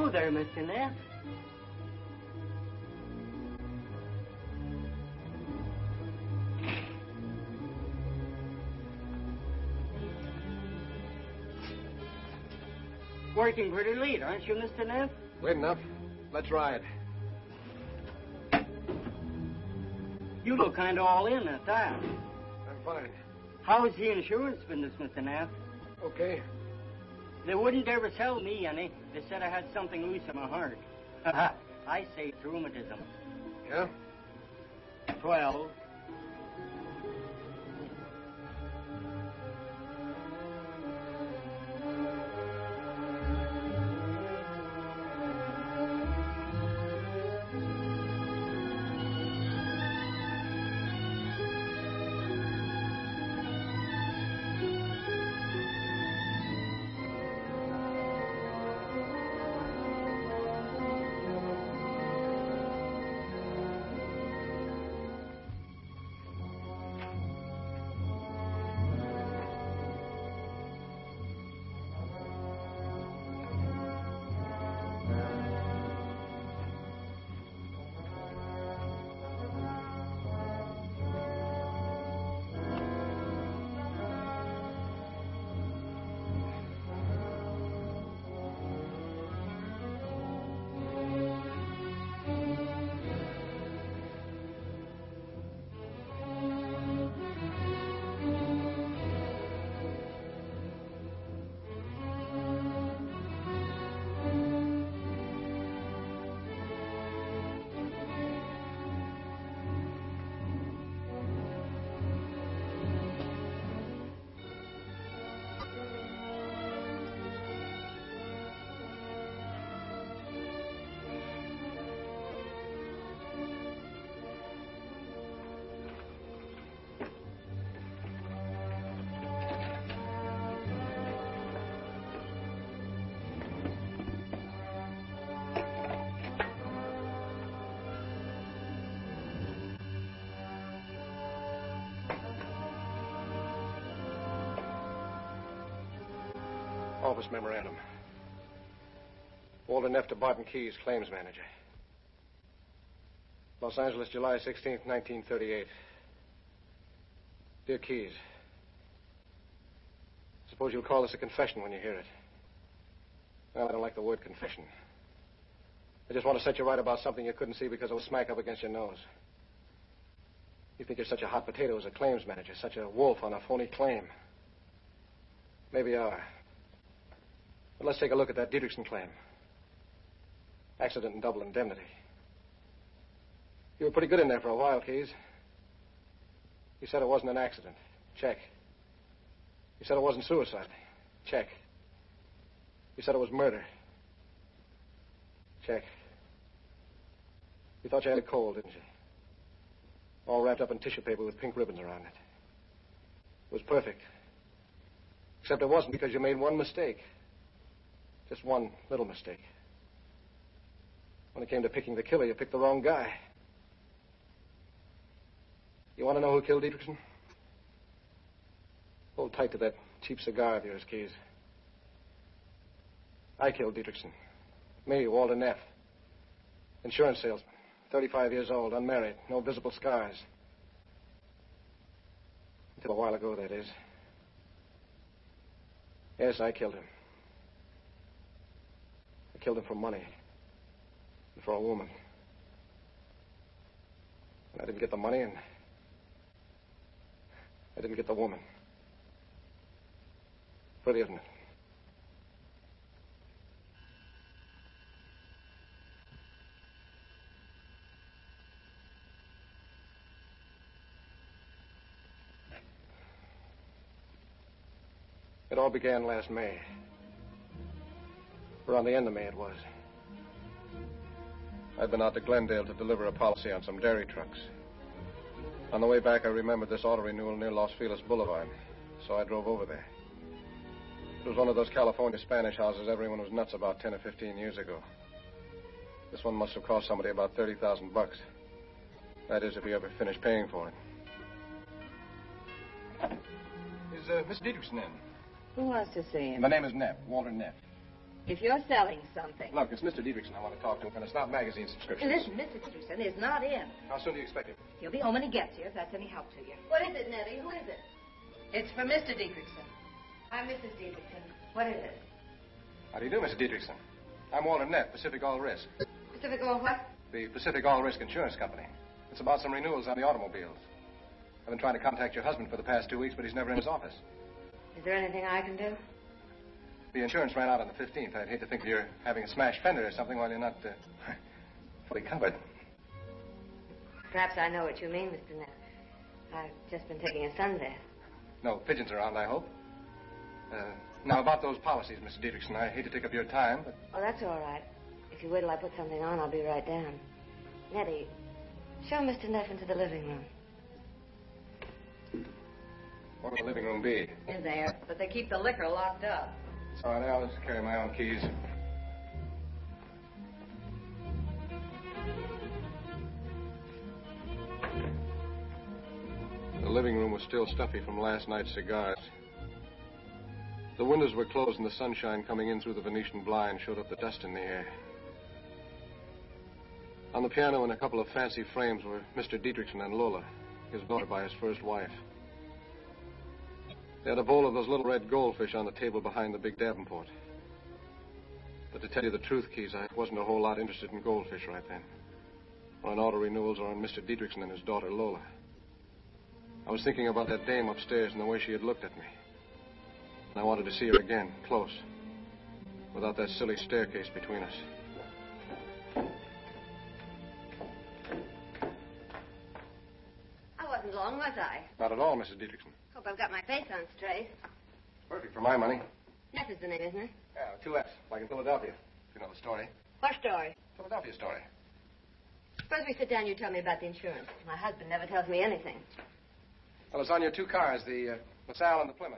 Hello there, Mr. Neff. Working pretty late, aren't you, Mr. Neff? Late enough. Let's ride. You look kind of all in at that. I'm fine. How's the insurance business, Mr. Neff? Okay. They wouldn't ever sell me any. They said I had something loose in my heart. I say it's rheumatism. Yeah? 12. Office memorandum. Walter Neff to Barton Keyes, claims manager. Los Angeles, July 16th, 1938. Dear Keyes, suppose you'll call this a confession when you hear it. Well, I don't like the word confession. I just want to set you right about something you couldn't see because it was smack up against your nose. You think you're such a hot potato as a claims manager, such a wolf on a phony claim. Maybe you are. But let's take a look at that Dietrichson claim. Accident and double indemnity. You were pretty good in there for a while, Keyes. You said it wasn't an accident. Check. You said it wasn't suicide. Check. You said it was murder. Check. You thought you had a cold, didn't you? All wrapped up in tissue paper with pink ribbons around it. It was perfect. Except it wasn't because you made one mistake. Just one little mistake. When it came to picking the killer, you picked the wrong guy. You want to know who killed Dietrichson? Hold tight to that cheap cigar of yours, Keyes. I killed Dietrichson. Me, Walter Neff. Insurance salesman. 35 years old, unmarried, no visible scars. Until a while ago, that is. Yes, I killed him. I killed him for money. And for a woman. And I didn't get the money, and I didn't get the woman. Pretty, isn't it? It all began last May. Around the end of May it was. I'd been out to Glendale to deliver a policy on some dairy trucks. On the way back, I remembered this auto renewal near Los Feliz Boulevard, so I drove over there. It was one of those California Spanish houses everyone was nuts about 10 or 15 years ago. This one must have cost somebody about $30,000. That is, if he ever finished paying for it. Is Miss Dietrichson in? Who wants to see him? My name is Neff, Walter Neff. if you're selling something. Look, it's Mr. Dietrichson I want to talk to, and it's not magazine subscriptions. Listen, Mr. Dietrichson is not in. How soon do you expect him? He'll be home when he gets here, if that's any help to you. What is it, Nettie? Who is it? It's for Mr. Dietrichson. I'm Mrs. Dietrichson. What is it? How do you do, Mr. Dietrichson? I'm Walter Neff, Pacific All Risk. Pacific All what? The Pacific All Risk Insurance Company. It's about some renewals on the automobiles. I've been trying to contact your husband for the past 2 weeks, but he's never in his office. Is there anything I can do? The insurance ran out on the 15th. I'd hate to think you're having a smashed fender or something while you're not fully covered. Perhaps I know what you mean, Mr. Neff. I've just been taking a sunbath. No pigeons around, I hope. Now, about those policies, Mr. Dietrichson, I hate to take up your time, but... Oh, that's all right. If you wait till I put something on, I'll be right down. Nettie, show Mr. Neff into the living room. What will the living room be? In there, but they keep the liquor locked up. It's all right, I'll just carry my own keys. The living room was still stuffy from last night's cigars. The windows were closed and the sunshine coming in through the Venetian blind showed up the dust in the air. On the piano in a couple of fancy frames were Mr. Dietrichson and Lola, his daughter by his first wife. They had a bowl of those little red goldfish on the table behind the big Davenport. But to tell you the truth, Keys, I wasn't a whole lot interested in goldfish right then. Or in auto renewals or in Mr. Dietrichson and his daughter Lola. I was thinking about that dame upstairs and the way she had looked at me. And I wanted to see her again, close, without that silly staircase between us. I wasn't long, was I? Not at all, Mrs. Dietrichson. Hope I've got my face on straight. Perfect for my money. Neff is the name, isn't it? Yeah, 2 F's, like in Philadelphia, if you know the story. What story? Philadelphia story. Suppose we sit down, you tell me about the insurance. My husband never tells me anything. Well, it's on your 2 cars, the LaSalle and the Plymouth.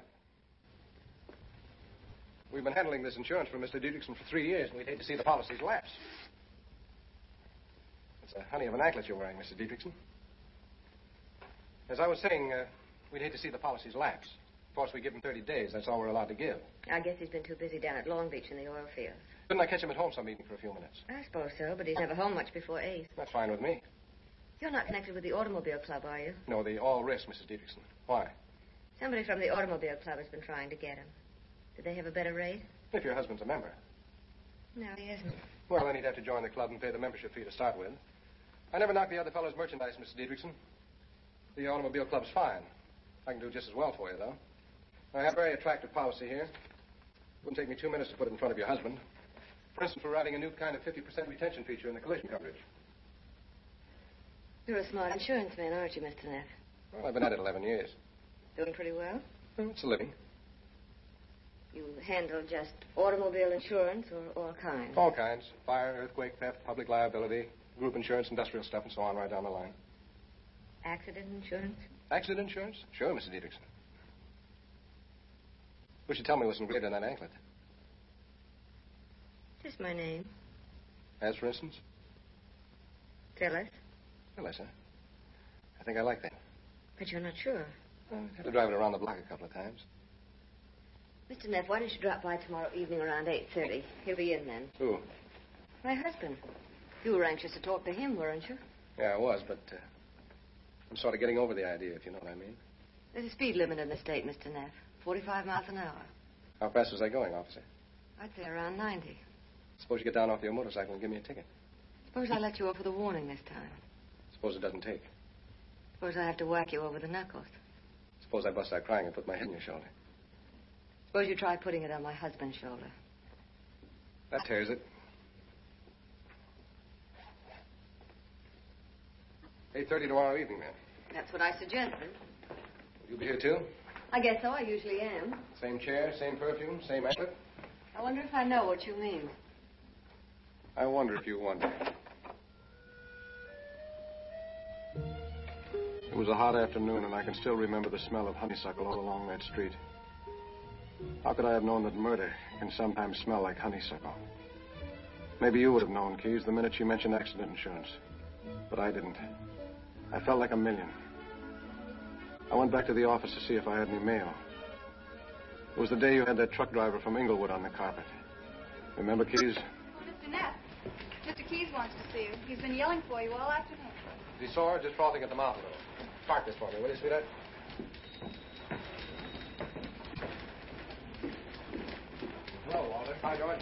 We've been handling this insurance for Mr. Dietrichson for 3 years, and we'd hate to see the policies lapse. It's a honey of an anklet you're wearing, Mr. Dietrichson. As I was saying, we'd hate to see the policies lapse. Of course, we give him 30 days. That's all we're allowed to give. I guess he's been too busy down at Long Beach in the oil fields. Couldn't I catch him at home some evening for a few minutes? I suppose so, but he's never home much before 8. That's fine with me. You're not connected with the Automobile Club, are you? No, the all risk, Mrs. Dietrichson. Why? Somebody from the Automobile Club has been trying to get him. Did they have a better rate? If your husband's a member. No, he isn't. Well, then he'd have to join the club and pay the membership fee to start with. I never knocked the other fellow's merchandise, Mr. Dietrichson. The Automobile Club's fine. I can do just as well for you, though. I have a very attractive policy here. Wouldn't take me 2 minutes to put it in front of your husband. For instance, we're adding a new kind of 50% retention feature in the collision coverage. You're a smart insurance man, aren't you, Mr. Neff? Well, I've been at it 11 years. Doing pretty well? Well, it's a living. You handle just automobile insurance or all kinds? All kinds. Fire, earthquake, theft, public liability, group insurance, industrial stuff, and so on right down the line. Accident insurance? Accident insurance? Sure, Mr. Dietrichson. Wish you'd tell me what's engraved on that anklet. Just my name. As, for instance? Phyllis. Phyllis, huh? I think I like that. But you're not sure. Well, I'd have to drive it around the block a couple of times. Mr. Neff, why don't you drop by tomorrow evening around 8:30? He'll be in then. Who? My husband. You were anxious to talk to him, weren't you? Yeah, I was, but I'm sort of getting over the idea, if you know what I mean. There's a speed limit in the state, Mr. Neff. 45 miles an hour. How fast was I going, officer? I'd say around 90. Suppose you get down off your motorcycle and give me a ticket. Suppose I let you off with a warning this time. Suppose it doesn't take. Suppose I have to whack you over the knuckles. Suppose I bust out crying and put my head on your shoulder. Suppose you try putting it on my husband's shoulder. That tears it. 8:30 tomorrow evening, then. That's what I suggested. Will you be here, too? I guess so. I usually am. Same chair, same perfume, same anklet? I wonder if I know what you mean. I wonder if you wonder. It was a hot afternoon, and I can still remember the smell of honeysuckle all along that street. How could I have known that murder can sometimes smell like honeysuckle? Maybe you would have known, Keys, the minute you mentioned accident insurance. But I didn't. I felt like a million. I went back to the office to see if I had any mail. It was the day you had that truck driver from Inglewood on the carpet. Remember, Keys? Mr. Neff, Mr. Keyes wants to see you. He's been yelling for you all afternoon. Is he sore or just frothing at the mouth, though? Park this for me, will you, sweetheart? Hello, Walter. Hi, George.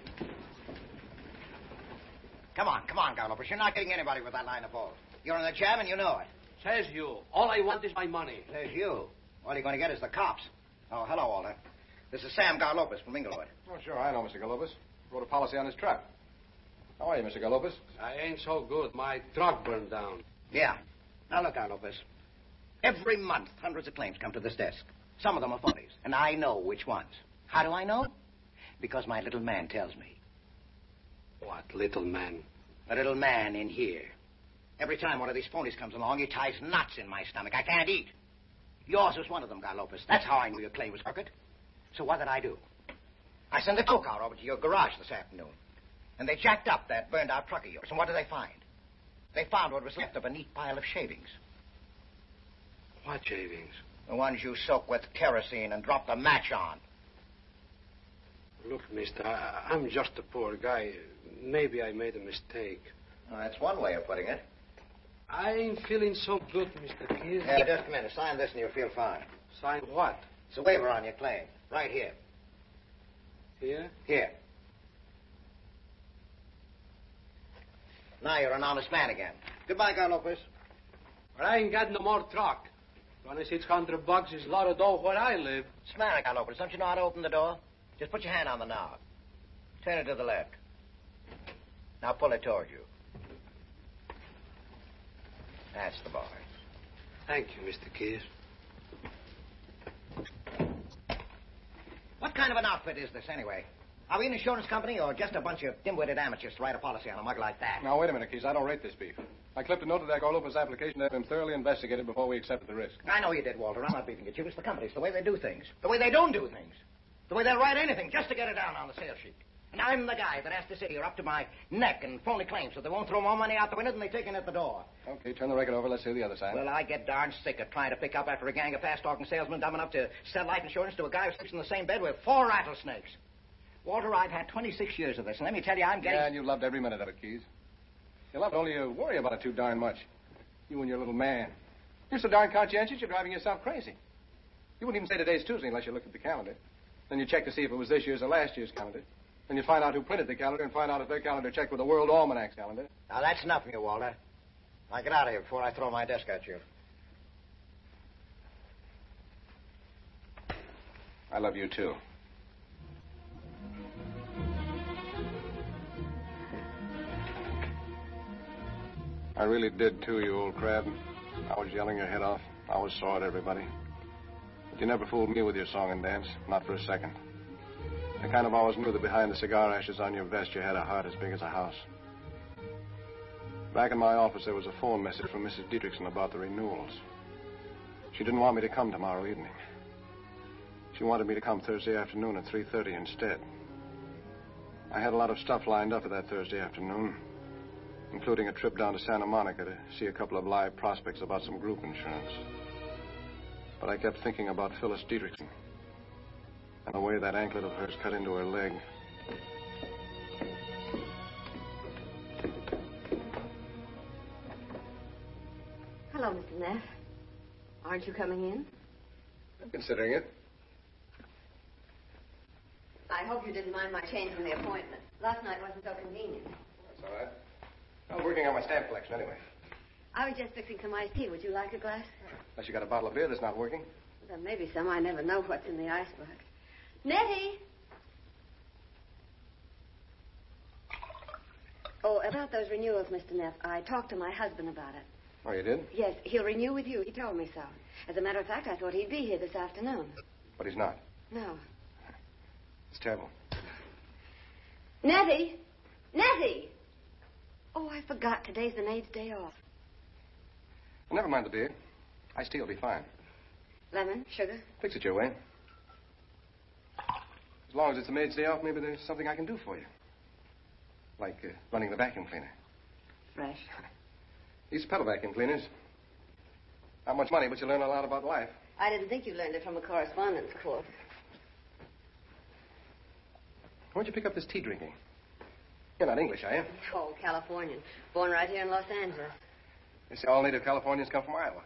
Come on, Gallopers. You're not getting anybody with that line of balls. You're in the jam and you know it. Says you. All I want is my money. Says you. All you're going to get is the cops. Oh, hello, Walter. This is Sam Garlopez from Inglewood. Oh, sure, I know Mr. Galopus. Wrote a policy on his truck. How are you, Mr. Galopus? I ain't so good. My truck burned down. Yeah. Now, look, Garlopez. Every month, hundreds of claims come to this desk. Some of them are phonies, and I know which ones. How do I know? Because my little man tells me. What little man? A little man in here. Every time one of these phonies comes along, he ties knots in my stomach. I can't eat. Yours was one of them, Garlopez. That's how I knew your claim was crooked. So what did I do? I sent a tow car over to your garage this afternoon. And they jacked up that burned-out truck of yours. And what did they find? They found what was left of a neat pile of shavings. What shavings? The ones you soak with kerosene and drop the match on. Look, mister, I'm just a poor guy. Maybe I made a mistake. Well, that's one way of putting it. I ain't feeling so good, Mr. Keyes. Yeah, just a minute. Sign this and you'll feel fine. Sign what? It's a waiver on your claim. Right here. Here? Here. Now you're an honest man again. Goodbye, Garlopez. But I ain't got no more truck. $2,600 is a lot of dough where I live. Smell it, Garlopez. Don't you know how to open the door? Just put your hand on the knob. Turn it to the left. Now pull it toward you. That's the boy. Thank you, Mr. Keyes. What kind of an outfit is this, anyway? Are we an insurance company or just a bunch of dim-witted amateurs to write a policy on a mug like that? Now, wait a minute, Keys. I don't rate this beef. I clipped a note of that Garlopez application to have him thoroughly investigated before we accepted the risk. I know you did, Walter. I'm not beating at you. It's the company. It's the way they do things. The way they don't do things. The way they'll write anything just to get it down on the sales sheet. And I'm the guy that has to sit here up to my neck and phony claims so they won't throw more money out the window than they take in at the door. Okay, turn the record over. Let's hear the other side. Well, I get darn sick of trying to pick up after a gang of fast-talking salesmen dumb enough to sell life insurance to a guy who sleeps in the same bed with 4 rattlesnakes. Walter, I've had 26 years of this, and let me tell you, I'm getting... Yeah, and you loved every minute of it, Keys. You loved it, only you worry about it too darn much. You and your little man. You're so darn conscientious, you're driving yourself crazy. You wouldn't even say today's Tuesday unless you looked at the calendar. Then you check to see if it was this year's or last year's calendar. Then you find out who printed the calendar and find out if their calendar checked with the World Almanac's calendar. Now, that's enough of you, Walter. Now, get out of here before I throw my desk at you. I love you, too. I really did, too, you old crab. I was yelling your head off. I was sore at everybody. But you never fooled me with your song and dance, not for a second. I kind of always knew that behind the cigar ashes on your vest you had a heart as big as a house. Back in my office, there was a phone message from Mrs. Dietrichson about the renewals. She didn't want me to come tomorrow evening. She wanted me to come Thursday afternoon at 3:30 instead. I had a lot of stuff lined up for that Thursday afternoon, including a trip down to Santa Monica to see a couple of live prospects about some group insurance. But I kept thinking about Phyllis Dietrichson and the way that anklet of hers cut into her leg. Hello, Mr. Neff. Aren't you coming in? I'm considering it. I hope you didn't mind my changing the appointment. Last night wasn't so convenient. That's all right. I was working on my stamp collection anyway. I was just fixing some iced tea. Would you like a glass? Unless you got a bottle of beer that's not working. There may be some. I never know what's in the icebox. Nettie! Oh, about those renewals, Mr. Neff. I talked to my husband about it. Oh, you did? Yes, he'll renew with you. He told me so. As a matter of fact, I thought he'd be here this afternoon. But he's not. No. It's terrible. Nettie! Nettie! Oh, I forgot. Today's the maid's day off. Well, never mind the beer. Iced tea will be fine. Lemon, sugar? Fix it your way. As long as it's the maid's day off, maybe there's something I can do for you. Like running the vacuum cleaner. Fresh. These pedal vacuum cleaners. Not much money, but you learn a lot about life. I didn't think you learned it from a correspondence course. Where'd you pick up this tea drinking? You're not English, are you? Oh, Californian. Born right here in Los Angeles. You see, all native Californians come from Iowa.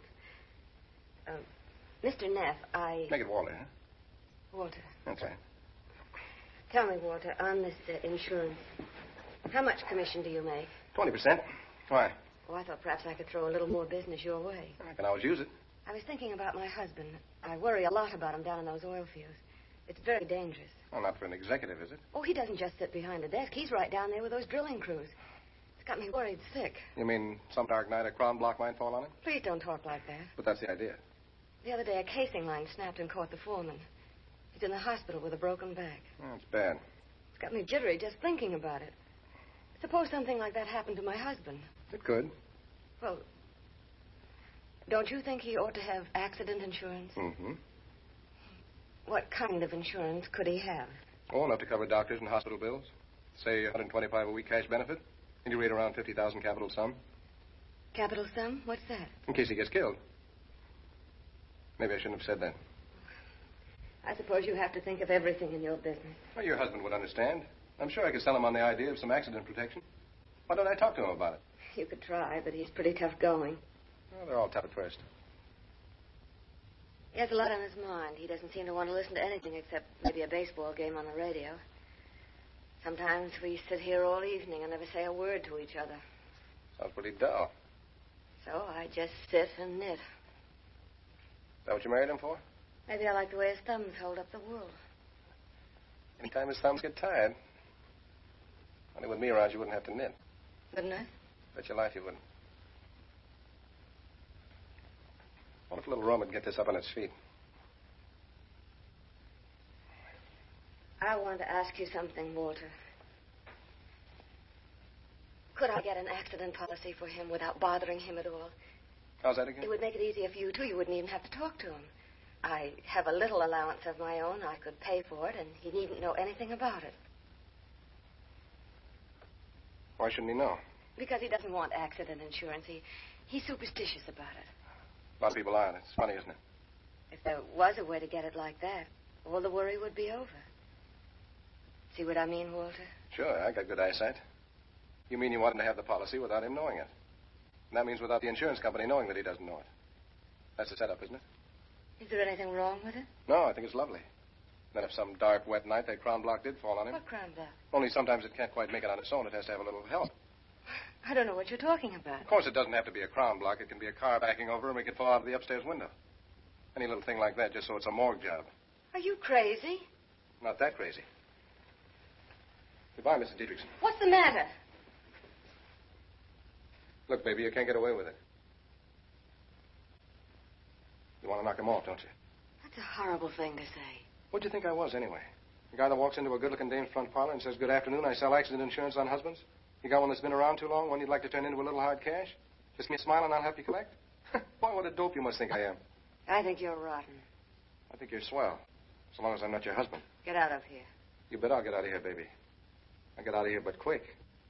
Mr. Neff, Make it Walter, huh? Walter. That's right. Tell me, Walter, on this insurance, how much commission do you make? 20%. Why? Oh, I thought perhaps I could throw a little more business your way. I can always use it. I was thinking about my husband. I worry a lot about him down in those oil fields. It's very dangerous. Well, not for an executive, is it? Oh, he doesn't just sit behind a desk. He's right down there with those drilling crews. It's got me worried sick. You mean some dark night a crown block might fall on him? Please don't talk like that. But that's the idea. The other day, a casing line snapped and caught the foreman. He's in the hospital with a broken back. Oh, it's bad. It's got me jittery just thinking about it. Suppose something like that happened to my husband. It could. Well, don't you think he ought to have accident insurance? Mm-hmm. What kind of insurance could he have? Oh, enough to cover doctors and hospital bills. Say $125 a week cash benefit. And you rate around $50,000 capital sum. Capital sum? What's that? In case he gets killed. Maybe I shouldn't have said that. I suppose you have to think of everything in your business. Well, your husband would understand. I'm sure I could sell him on the idea of some accident protection. Why don't I talk to him about it? You could try, but he's pretty tough going. Well, they're all tough at first. He has a lot on his mind. He doesn't seem to want to listen to anything except maybe a baseball game on the radio. Sometimes we sit here all evening and never say a word to each other. Sounds pretty dull. So I just sit and knit. Is that what you married him for? Maybe I like the way his thumbs hold up the wool. Anytime his thumbs get tired. Only with me around, you wouldn't have to knit. Wouldn't I? Bet your life you wouldn't. What if a little rum would get this up on its feet? I want to ask you something, Walter. Could I get an accident policy for him without bothering him at all? How's that again? It would make it easier for you, too. You wouldn't even have to talk to him. I have a little allowance of my own. I could pay for it, and he needn't know anything about it. Why shouldn't he know? Because he doesn't want accident insurance. He's superstitious about it. A lot of people are. It's funny, isn't it? If there was a way to get it like that, all the worry would be over. See what I mean, Walter? Sure, I got good eyesight. You mean you want him to have the policy without him knowing it? And that means without the insurance company knowing that he doesn't know it. That's the setup, isn't it? Is there anything wrong with it? No, I think it's lovely. Then if some dark, wet night that crown block did fall on him... What crown block? Only sometimes it can't quite make it on its own. It has to have a little help. I don't know what you're talking about. Of course, it doesn't have to be a crown block. It can be a car backing over and we could fall out of the upstairs window. Any little thing like that, just so it's a morgue job. Are you crazy? Not that crazy. Goodbye, Mrs. Dietrichson. What's the matter? Look, baby, you can't get away with it. You want to knock him off, don't you? That's a horrible thing to say. What'd you think I was, anyway? The guy that walks into a good-looking dame's front parlor and says, "Good afternoon, I sell accident insurance on husbands." You got one that's been around too long, one you'd like to turn into a little hard cash? Just me smile and I'll help you collect? Boy, what a dope you must think I am. I think you're rotten. I think you're swell, so long as I'm not your husband. Get out of here. You bet I'll get out of here, baby. I'll get out of here, but quick.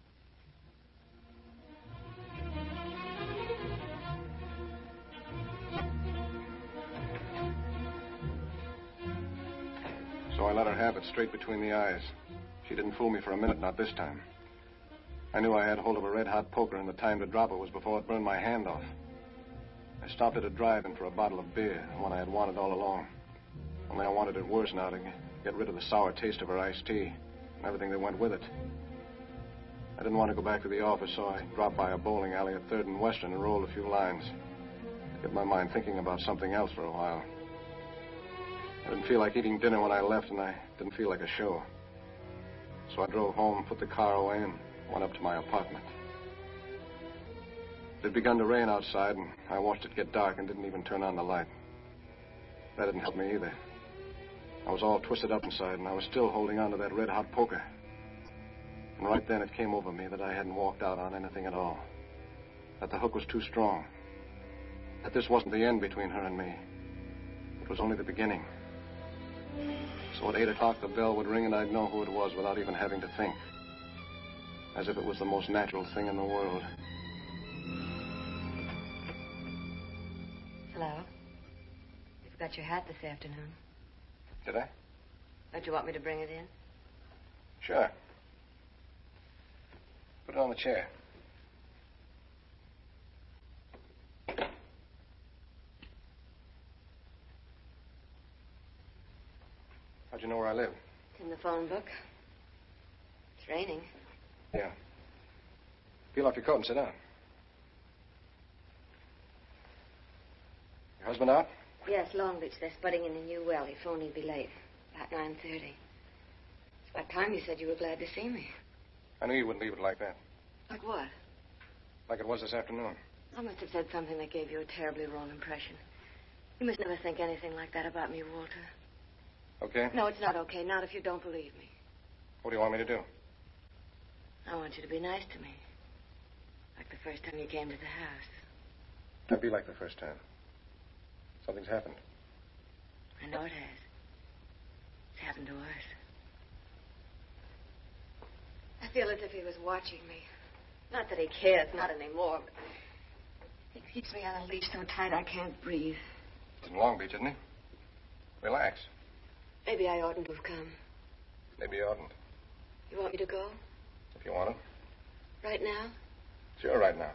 So I let her have it straight between the eyes. She didn't fool me for a minute, not this time. I knew I had hold of a red-hot poker, and the time to drop it was before it burned my hand off. I stopped at a drive-in for a bottle of beer, one I had wanted all along. Only I wanted it worse now, to get rid of the sour taste of her iced tea and everything that went with it. I didn't want to go back to the office, so I dropped by a bowling alley at 3rd and Western and rolled a few lines. To get my mind thinking about something else for a while. I didn't feel like eating dinner when I left, and I didn't feel like a show. So I drove home, put the car away, and went up to my apartment. It had begun to rain outside, and I watched it get dark and didn't even turn on the light. That didn't help me either. I was all twisted up inside, and I was still holding on to that red-hot poker. And right then it came over me that I hadn't walked out on anything at all. That the hook was too strong. That this wasn't the end between her and me. It was only the beginning. So at 8 o'clock, the bell would ring, and I'd know who it was without even having to think. As if it was the most natural thing in the world. Hello. You forgot your hat this afternoon. Did I? Don't you want me to bring it in? Sure. Put it on the chair. How'd you know where I live? It's in the phone book. It's raining. Yeah. Peel off your coat and sit down. Your husband out? Yes, Long Beach. They're spudding in a new well. He phoned he'd be late. About 9:30. It's about time you said you were glad to see me. I knew you wouldn't leave it like that. Like what? Like it was this afternoon. I must have said something that gave you a terribly wrong impression. You must never think anything like that about me, Walter. Okay? No, it's not okay. Not if you don't believe me. What do you want me to do? I want you to be nice to me. Like the first time you came to the house. That'd be like the first time. Something's happened. I know it has. It's happened to us. I feel as if he was watching me. Not that he cares, not anymore, but he keeps me on a leash so tight I can't breathe. It's in Long Beach, isn't he? Relax. Maybe I oughtn't to have come. Maybe you oughtn't. You want me to go? If you want to. Right now? Sure, right now.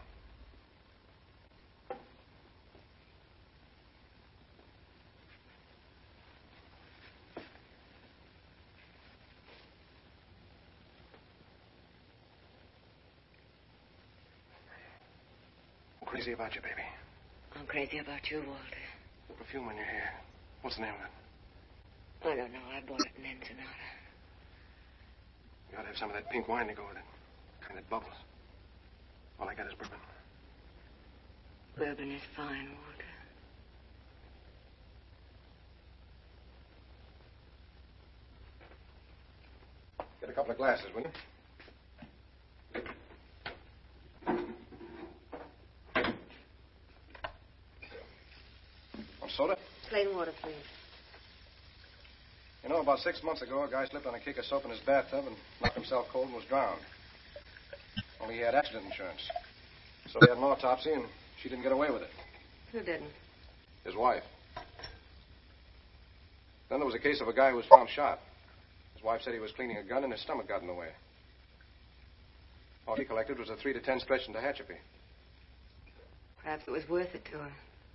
I'm crazy about you, baby. I'm crazy about you, Walter. The perfume on your hair. What's the name of it? I don't know. I bought it in Ensenada. You ought to have some of that pink wine to go with it. The kind that bubbles. All I got is bourbon. Bourbon is fine, Walter. Get a couple of glasses, will you? Want soda? Plain water, please. You know, about 6 months ago, a guy slipped on a cake of soap in his bathtub and knocked himself cold and was drowned. Only he had accident insurance. So he had an autopsy, and she didn't get away with it. Who didn't? His wife. Then there was a case of a guy who was found shot. His wife said he was cleaning a gun and his stomach got in the way. All he collected was a 3 to 10 stretch into Tehachapi. Perhaps it was worth it to her.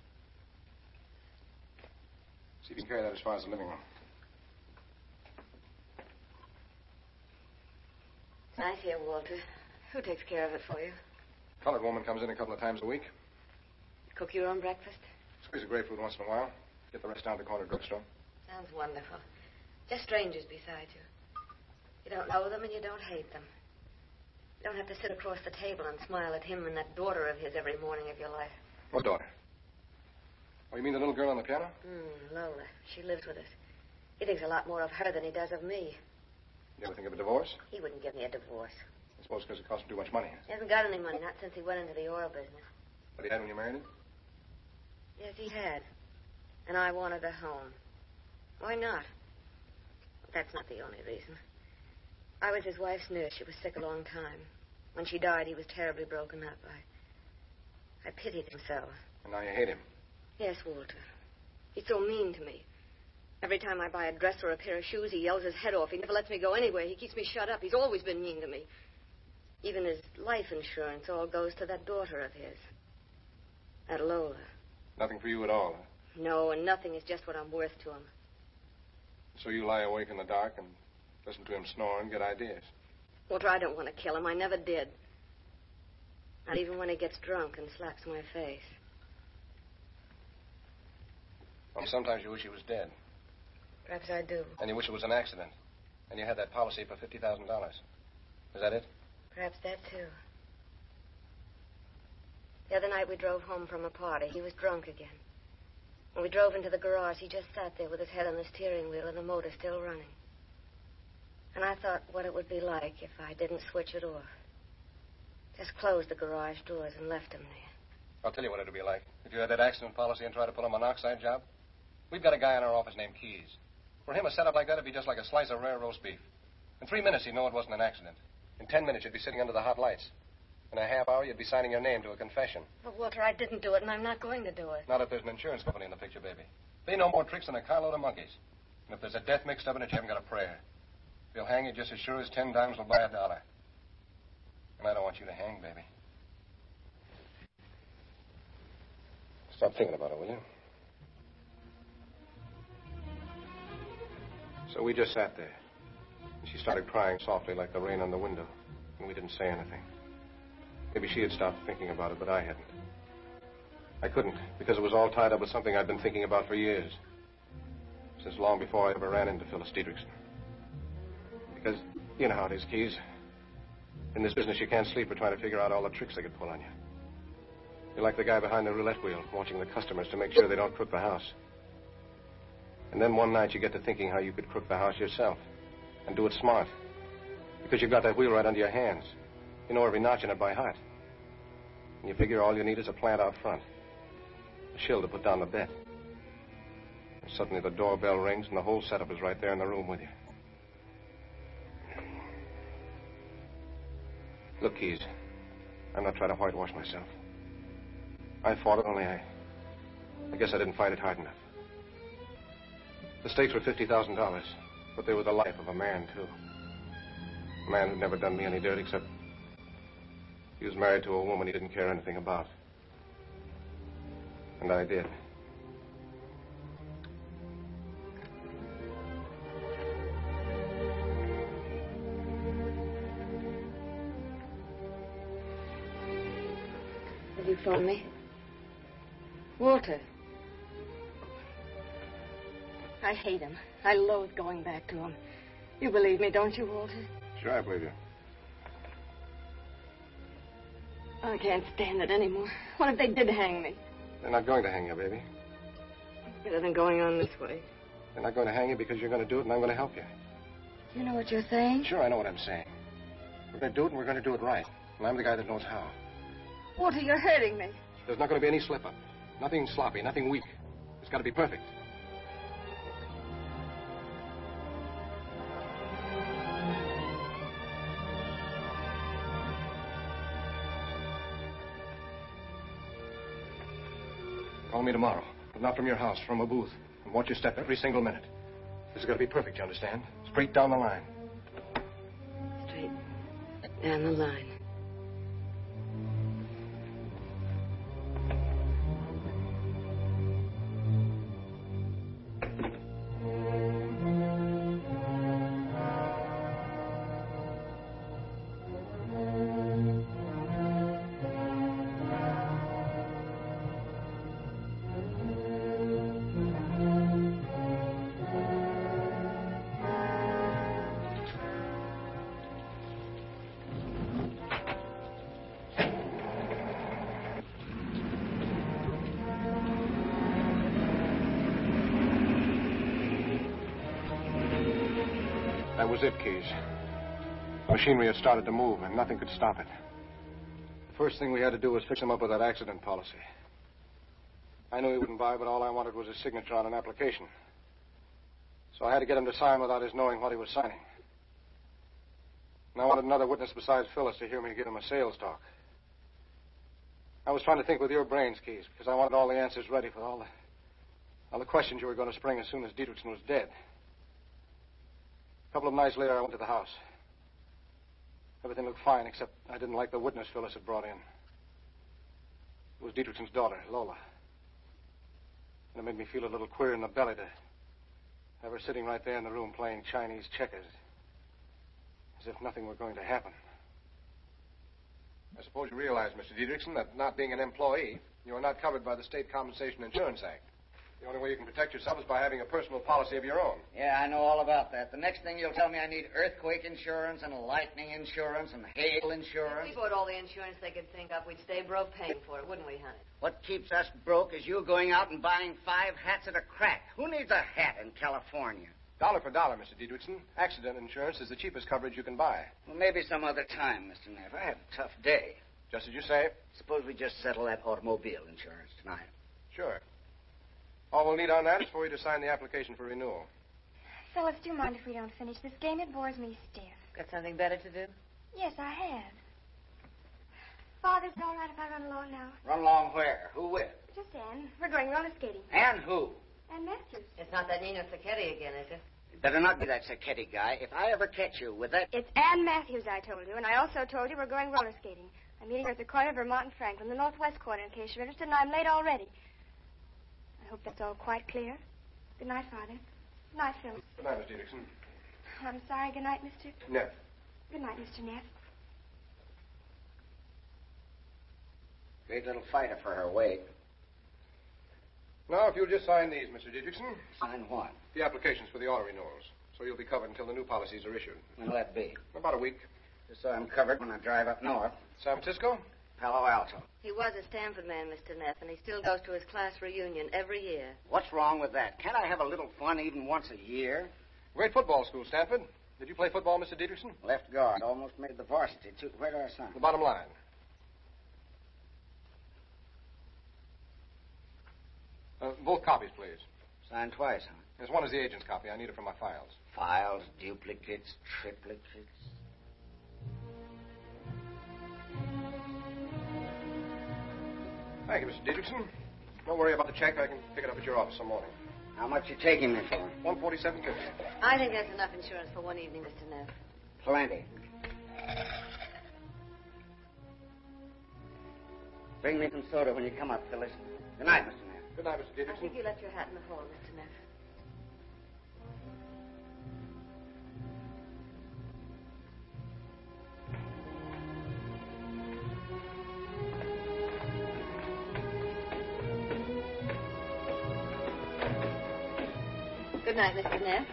See if you can carry that as far as the living room. Nice here, Walter. Who takes care of it for you? Colored woman comes in a couple of times a week. Cook your own breakfast? Squeeze a grapefruit once in a while. Get the rest down to the corner drugstore. Sounds wonderful. Just strangers beside you. You don't know them and you don't hate them. You don't have to sit across the table and smile at him and that daughter of his every morning of your life. What daughter? Oh, you mean the little girl on the piano? Lola. She lives with us. He thinks a lot more of her than he does of me. You ever think of a divorce? He wouldn't give me a divorce. I suppose because it costs him too much money. He hasn't got any money, not since he went into the oil business. But he had when you married him? Yes, he had. And I wanted a home. Why not? That's not the only reason. I was his wife's nurse. She was sick a long time. When she died, he was terribly broken up. I pitied him so. And now you hate him. Yes, Walter. He's so mean to me. Every time I buy a dress or a pair of shoes, he yells his head off. He never lets me go anywhere. He keeps me shut up. He's always been mean to me. Even his life insurance all goes to that daughter of his. That Lola. Nothing for you at all, huh? No, and nothing is just what I'm worth to him. So you lie awake in the dark and listen to him snore and get ideas. Walter, I don't want to kill him. I never did. Not even when he gets drunk and slaps my face. Well, sometimes you wish he was dead. Perhaps I do. And you wish it was an accident. And you had that policy for $50,000. Is that it? Perhaps that, too. The other night we drove home from a party. He was drunk again. When we drove into the garage, he just sat there with his head on the steering wheel and the motor still running. And I thought what it would be like if I didn't switch it off. Just closed the garage doors and left him there. I'll tell you what it'd be like. If you had that accident policy and tried to pull a monoxide job. We've got a guy in our office named Keys. For him, a setup like that would be just like a slice of rare roast beef. In 3 minutes, he'd know it wasn't an accident. In 10 minutes, you'd be sitting under the hot lights. In a half hour, you'd be signing your name to a confession. But, Walter, I didn't do it, and I'm not going to do it. Not if there's an insurance company in the picture, baby. They know more tricks than a carload of monkeys. And if there's a death mixed up in it, you haven't got a prayer. They'll hang you just as sure as 10 dimes will buy a dollar. And I don't want you to hang, baby. Stop thinking about it, will you? So we just sat there. And she started crying softly like the rain on the window. And we didn't say anything. Maybe she had stopped thinking about it, but I hadn't. I couldn't, because it was all tied up with something I'd been thinking about for years. Since long before I ever ran into Phyllis Diedrichson. Because you know how it is, Keys. In this business, you can't sleep or trying to figure out all the tricks they could pull on you. You're like the guy behind the roulette wheel, watching the customers to make sure they don't crook the house. And then one night you get to thinking how you could crook the house yourself. And do it smart. Because you've got that wheel right under your hands. You know every notch in it by heart. And you figure all you need is a plant out front. A shill to put down the bet. And suddenly the doorbell rings and the whole setup is right there in the room with you. Look, Keys, I'm not trying to whitewash myself. I fought it, only I guess I didn't fight it hard enough. The stakes were $50,000, but they were the life of a man, too. A man who'd never done me any dirt except he was married to a woman he didn't care anything about. And I did. Have you phoned me? Walter. I hate him. I loathe going back to him. You believe me, don't you, Walter? Sure, I believe you. I can't stand it anymore. What if they did hang me? They're not going to hang you, baby. Better than going on this way. They're not going to hang you because you're going to do it and I'm going to help you. Do you know what you're saying? Sure, I know what I'm saying. We're going to do it and we're going to do it right. And I'm the guy that knows how. Walter, you're hurting me. There's not going to be any slip-up. Nothing sloppy, nothing weak. It's got to be perfect. Call me tomorrow, but not from your house, from a booth. And watch your step every single minute. This is going to be perfect, you understand? Straight down the line. Straight down the line. That was it, Keys. The machinery had started to move, and nothing could stop it. The first thing we had to do was fix him up with that accident policy. I knew he wouldn't buy, but all I wanted was his signature on an application. So I had to get him to sign without his knowing what he was signing. And I wanted another witness besides Phyllis to hear me give him a sales talk. I was trying to think with your brains, Keys, because I wanted all the answers ready for all the questions you were going to spring as soon as Diedrichson was dead. A couple of nights later, I went to the house. Everything looked fine, except I didn't like the witness Phyllis had brought in. It was Diedrichson's daughter, Lola. And it made me feel a little queer in the belly to have her sitting right there in the room playing Chinese checkers. As if nothing were going to happen. I suppose you realize, Mr. Diedrichson, that not being an employee, you are not covered by the State Compensation Insurance Act. The only way you can protect yourself is by having a personal policy of your own. Yeah, I know all about that. The next thing you'll tell me I need earthquake insurance and lightning insurance and hail insurance. If we bought all the insurance they could think of, we'd stay broke paying for it, wouldn't we, honey? What keeps us broke is you going out and buying 5 hats at a crack. Who needs a hat in California? Dollar for dollar, Mr. Diedrichson. Accident insurance is the cheapest coverage you can buy. Well, maybe some other time, Mr. Neff. I had a tough day. Just as you say. Suppose we just settle that automobile insurance tonight. Sure. All we'll need on that is for you to sign the application for renewal. Phyllis, do you mind if we don't finish this game? It bores me stiff. Got something better to do? Yes, I have. Father, is it all right if I run along now? Run along where? Who with? Just Anne. We're going roller skating. And who? And Matthews. It's not that Nina Sacchetti again, is it? It better not be that Sacchetti guy. If I ever catch you with that... It's Ann Matthews, I told you, and I also told you we're going roller skating. I'm meeting her at the corner of Vermont and Franklin, the northwest corner, in case you're interested, and I'm late already. I hope that's all quite clear. Good night, Father. Good night, Phil. Good night, Miss Dietrichson. I'm sorry. Good night, Mr. Neff. Good night, Mr. Neff. Great little fighter for her weight. Now, if you'll just sign these, Mr. Dietrichson. Sign what? The applications for the auto renewals. So you'll be covered until the new policies are issued. When'll that be? About a week. Just so I'm covered when I drive up north. San Francisco? Palo Alto. He was a Stanford man, Mr. Neff, and he still goes to his class reunion every year. What's wrong with that? Can't I have a little fun even once a year? Great football school, Stanford. Did you play football, Mr. Dietrichson? Left guard. Almost made the varsity, too. Where do I sign? The bottom line. Both copies, please. Sign twice, huh? As one is the agent's copy. I need it for my files. Files, duplicates, triplicates. Thank you, Mr. Dietrichson. Don't worry about the check. I can pick it up at your office some morning. How much you taking me for? $147.50. I think that's enough insurance for one evening, Mr. Neff. Plenty. Bring me some soda when you come up, Phyllis. Good night, Mr. Neff. Good night, Mr. I Dietrichson. think you left your hat in the hall, Mr. Neff. Good night, Mr. Neff.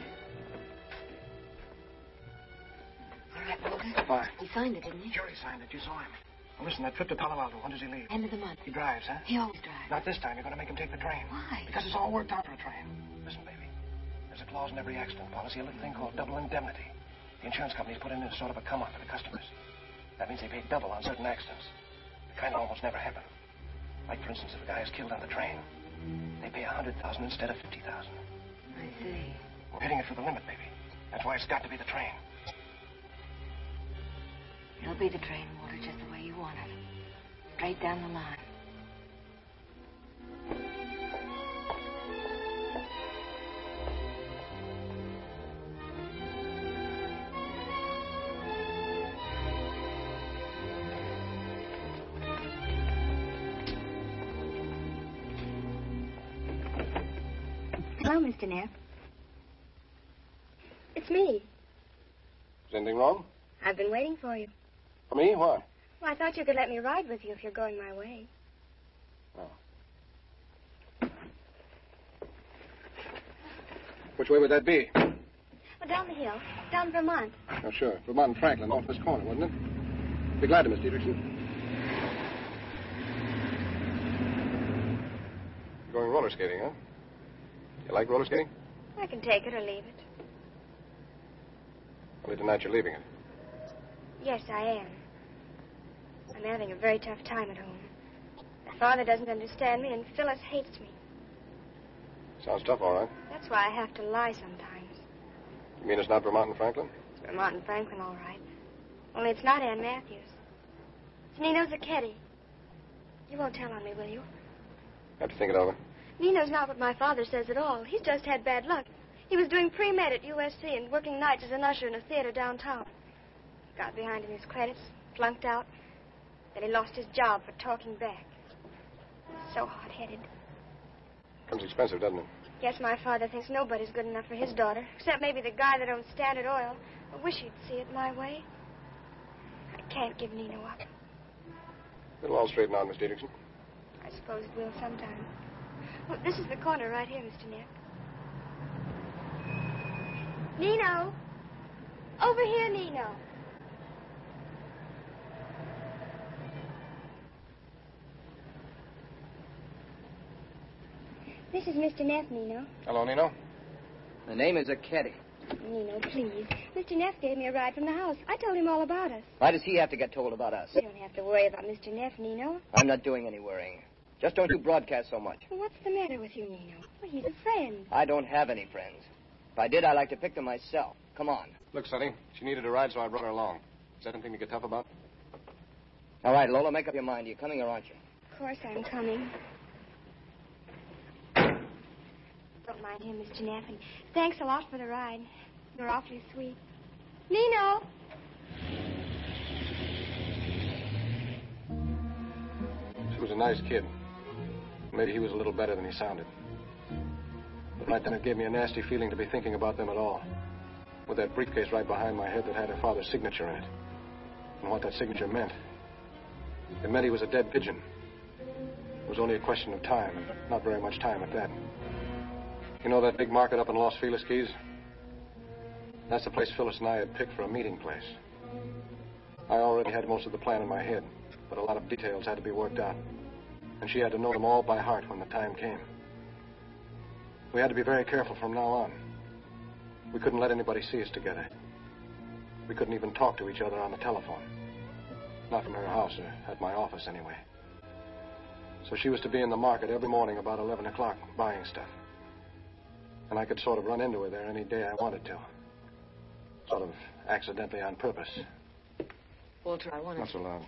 All right, Walter. Why? He signed it, didn't he? Sure, he signed it. You saw him. Well, listen, that trip to Palo Alto, when does he leave? End of the month. He drives, huh? He always drives. Not this time. You're going to make him take the train. Why? Because it's all worked out for a train. Listen, baby. There's a clause in every accident policy, a little thing called double indemnity. The insurance companies put in a sort of a come-up for the customers. That means they pay double on certain accidents. The kind that almost never happen. Like, for instance, if a guy is killed on the train, they pay $100,000 instead of $50,000. I see. We're hitting it for the limit, baby. That's why it's got to be the train. It'll be the train, Walter, just the way you want it. Straight down the line. Hello, Mr. Neff. It's me. Is anything wrong? I've been waiting for you. For me? Why? Well, I thought you could let me ride with you if you're going my way. Oh. Which way would that be? Well, down the hill. Down Vermont. Oh, sure. Vermont and Franklin, northwest corner, wasn't it? Be glad to, Miss Dietrichson. You're going roller skating, huh? You like roller skating? I can take it or leave it. Only tonight you're leaving it. Yes, I am. I'm having a very tough time at home. My father doesn't understand me, and Phyllis hates me. Sounds tough, all right. That's why I have to lie sometimes. You mean it's not Vermont and Franklin? It's Vermont and Franklin, all right. Only it's not Ann Matthews. It's Nino Zacchetti. You won't tell on me, will you? I have to think it over. Nino's not what my father says at all. He's just had bad luck. He was doing pre-med at USC and working nights as an usher in a theater downtown. Got behind in his credits, flunked out. Then he lost his job for talking back. So hot-headed. Comes expensive, doesn't it? Guess my father thinks nobody's good enough for his daughter, except maybe the guy that owns Standard Oil. I wish he'd see it my way. I can't give Nino up. It'll all straighten out, Miss Dietrichson. I suppose it will sometime. Well, this is the corner right here, Mr. Neff. Nino! Over here, Nino. This is Mr. Neff, Nino. Hello, Nino. The name is Zacchetti. Nino, please. Mr. Neff gave me a ride from the house. I told him all about us. Why does he have to get told about us? You don't have to worry about Mr. Neff, Nino. I'm not doing any worrying. Just don't you broadcast so much. Well, what's the matter with you, Nino? Well, he's a friend. I don't have any friends. If I did, I'd like to pick them myself. Come on. Look, Sonny, she needed a ride, so I brought her along. Is that anything to get tough about? All right, Lola, make up your mind. Are you coming or aren't you? Of course I'm coming. Don't don't mind him, Mr. Neff, and thanks a lot for the ride. You're awfully sweet. Nino! She was a nice kid. Maybe he was a little better than he sounded. But right then it gave me a nasty feeling to be thinking about them at all. With that briefcase right behind my head that had her father's signature in it. And what that signature meant. It meant he was a dead pigeon. It was only a question of time, and not very much time at that. You know that big market up in Los Feliz Keys? That's the place Phyllis and I had picked for a meeting place. I already had most of the plan in my head, but a lot of details had to be worked out. And she had to know them all by heart when the time came. We had to be very careful from now on. We couldn't let anybody see us together. We couldn't even talk to each other on the telephone. Not from her house or at my office, anyway. So she was to be in the market every morning about 11 o'clock buying stuff. And I could sort of run into her there any day I wanted to. Sort of accidentally on purpose. Walter, I wanted... Not so loud.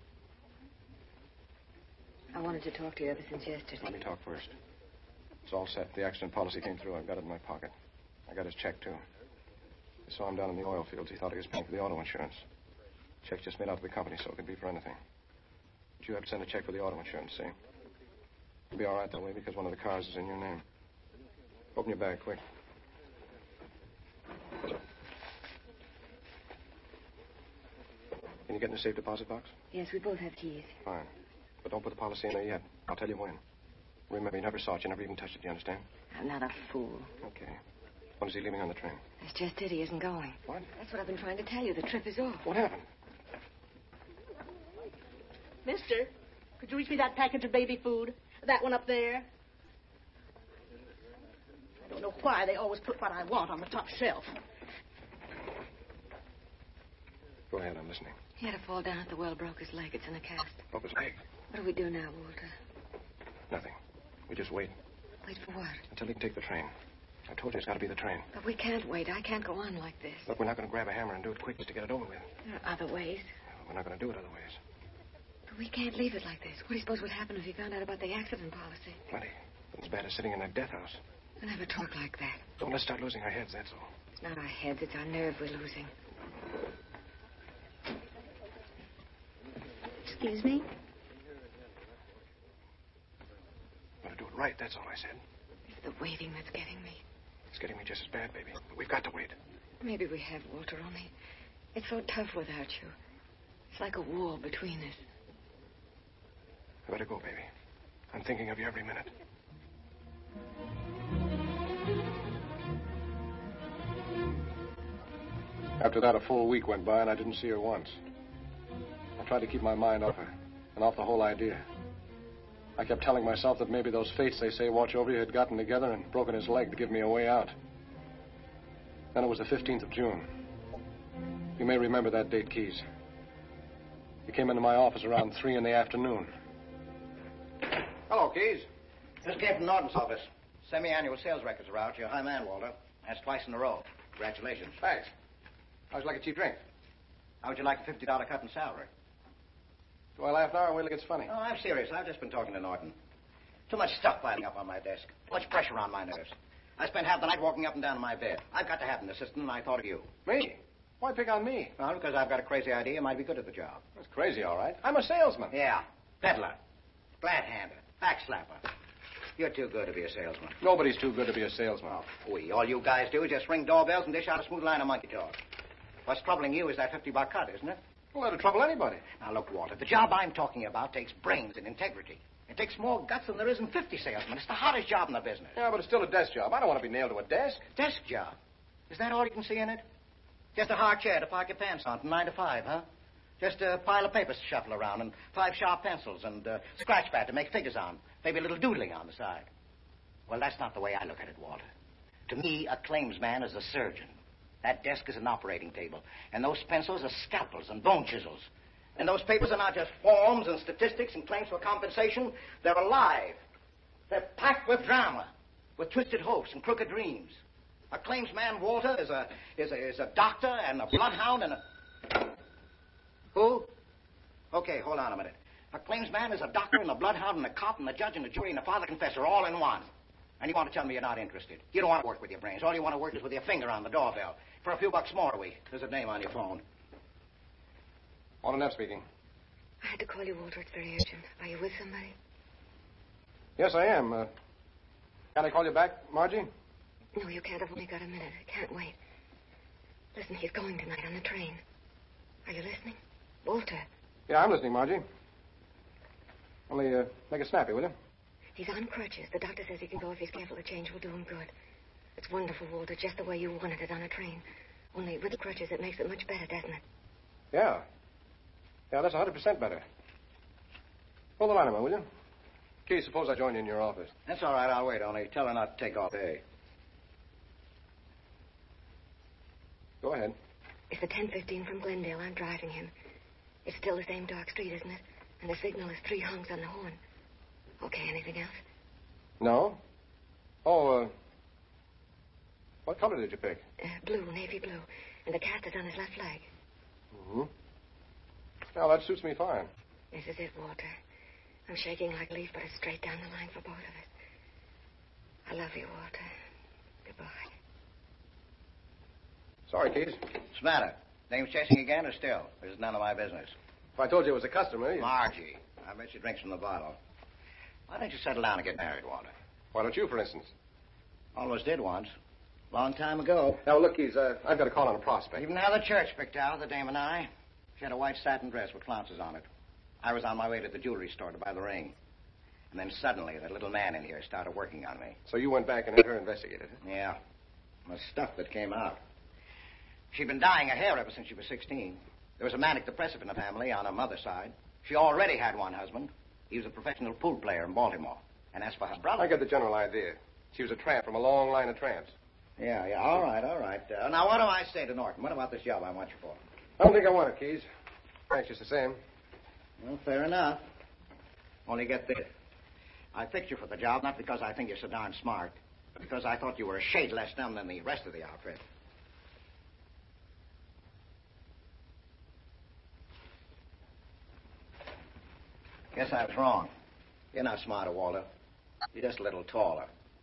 I wanted to talk to you ever since yesterday. Let me talk first. It's all set. The accident policy came through. I've got it in my pocket. I got his check, too. I saw him down in the oil fields. He thought he was paying for the auto insurance. Check just made out to the company, so it could be for anything. But you have to send a check for the auto insurance, see? It'll be all right that way because one of the cars is in your name. Open your bag, quick. Can you get in the safe deposit box? Yes, we both have keys. Fine. But don't put the policy in there yet. I'll tell you when. Remember, you never saw it. You never even touched it. You understand? I'm not a fool. Okay. When is he leaving on the train? That's just it. He isn't going. What? That's what I've been trying to tell you. The trip is off. What happened? Mister, could you reach me that package of baby food? That one up there? I don't know why they always put what I want on the top shelf. Go ahead. I'm listening. He had a fall down at the well, broke his leg. It's in a cast. Broke his leg. What do we do now, Walter? Nothing. We just wait. Wait for what? Until he can take the train. I told you it's got to be the train. But we can't wait. I can't go on like this. Look, we're not going to grab a hammer and do it quick just to get it over with. There are other ways. We're not going to do it other ways. But we can't leave it like this. What do you suppose would happen if he found out about the accident policy? Plenty. But as bad as sitting in that death house. We'll never talk like that. Don't let's start losing our heads, that's all. It's not our heads. It's our nerve we're losing. Excuse me? We're going to do it right, that's all I said. It's the waiting that's getting me. It's getting me just as bad, baby. But we've got to wait. Maybe we have, Walter, only it's so tough without you. It's like a wall between us. I better go, baby. I'm thinking of you every minute. After that, a full week went by, and I didn't see her once. I tried to keep my mind off her and off the whole idea. I kept telling myself that maybe those fates they say watch over you had gotten together and broken his leg to give me a way out. Then it was the 15th of June. You may remember that date, Keys. You came into my office around 3 in the afternoon. Hello, Keys. Just came from Norton's office. Semi-annual sales records are out. You're a high man, Walter. That's twice in a row. Congratulations. Thanks. How'd you like a cheap drink? How would you like a $50 cut in salary? Do I laugh now or wait till it gets funny? Oh, I'm serious. I've just been talking to Norton. Too much stuff piling up on my desk. Too much pressure on my nerves. I spent half the night walking up and down in my bed. I've got to have an assistant, and I thought of you. Me? Why pick on me? Well, because I've got a crazy idea you might be good at the job. That's crazy, all right. I'm a salesman. Yeah. Peddler. Glad-hander. Backslapper. You're too good to be a salesman. Nobody's too good to be a salesman. Oh, all you guys do is just ring doorbells and dish out a smooth line of monkey talk. What's troubling you is that $50 cut, isn't it? Well, that'll trouble anybody. Now, look, Walter, the job I'm talking about takes brains and integrity. It takes more guts than there is in 50 salesmen. It's the hardest job in the business. Yeah, but it's still a desk job. I don't want to be nailed to a desk. Desk job? Is that all you can see in it? Just a hard chair to park your pants on from 9 to 5, huh? Just a pile of papers to shuffle around and 5 sharp pencils and a scratch pad to make figures on. Maybe a little doodling on the side. Well, that's not the way I look at it, Walter. To me, a claims man is a surgeon. That desk is an operating table. And those pencils are scalpels and bone chisels. And those papers are not just forms and statistics and claims for compensation. They're alive. They're packed with drama, with twisted hopes and crooked dreams. A claims man, Walter, is a doctor and a bloodhound and a... Who? Okay, hold on a minute. A claims man is a doctor and a bloodhound and a cop and a judge and a jury and a father confessor all in one. And you want to tell me you're not interested. You don't want to work with your brains. All you want to work is with your finger on the doorbell. For a few bucks more a week. There's a name on your phone. Walter Neff speaking. I had to call you, Walter. It's very urgent. Are you with somebody? Yes, I am. Can I call you back, Margie? No, you can't. I've only got a minute. I can't wait. Listen, he's going tonight on the train. Are you listening? Walter. Yeah, I'm listening, Margie. Only make it snappy, will you? He's on crutches. The doctor says he can go if he's careful. The change will do him good. It's wonderful, Walter, just the way you wanted it on a train. Only with the crutches, it makes it much better, doesn't it? Yeah. Yeah, that's 100% better. Hold the line a minute, will you? Key, suppose I join you in your office. That's all right. I'll wait. Only tell her not to take off pay. Go ahead. It's the 10:15 from Glendale. I'm driving him. It's still the same dark street, isn't it? And the signal is 3 honks on the horn. Okay, anything else? No. Oh, what color did you pick? Blue, navy blue. And the cast is on his left leg. Mm-hmm. Well, that suits me fine. This is it, Walter. I'm shaking like a leaf, but it's straight down the line for both of us. I love you, Walter. Goodbye. Sorry, Keys. What's the matter? Name's chasing again or still? This is none of my business. If I told you it was a customer, you... Margie, I bet she drinks from the bottle. Why don't you settle down and get married, Walter? Why don't you, for instance? Almost did once. Long time ago. Now, look, Keys, I've got a call on a prospect. Even now the church picked out, the dame and I. She had a white satin dress with flounces on it. I was on my way to the jewelry store to buy the ring. And then suddenly, that little man in here started working on me. So you went back and had her investigated, huh? Yeah. The stuff that came out. She'd been dyeing her hair ever since she was 16. There was a manic depressive in the family on her mother's side. She already had one husband. He was a professional pool player in Baltimore. And as for her brother... I get the general idea. She was a tramp from a long line of tramps. Yeah. All right. Now, what do I say to Norton? What about this job I want you for? I don't think I want it, Keys. Thanks just the same. Well, fair enough. Only get this. I picked you for the job not because I think you're so darn smart, but because I thought you were a shade less dumb than the rest of the outfit. Guess I was wrong. You're not smarter, Walter. You're just a little taller.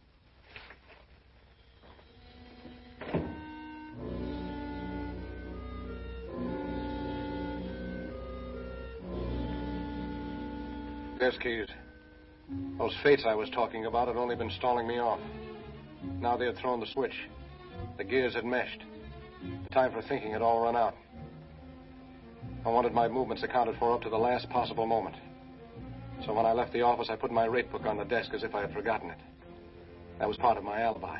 Yes, Keys. Those fates I was talking about had only been stalling me off. Now they had thrown the switch. The gears had meshed. The time for thinking had all run out. I wanted my movements accounted for up to the last possible moment. So when I left the office, I put my rate book on the desk as if I had forgotten it. That was part of my alibi.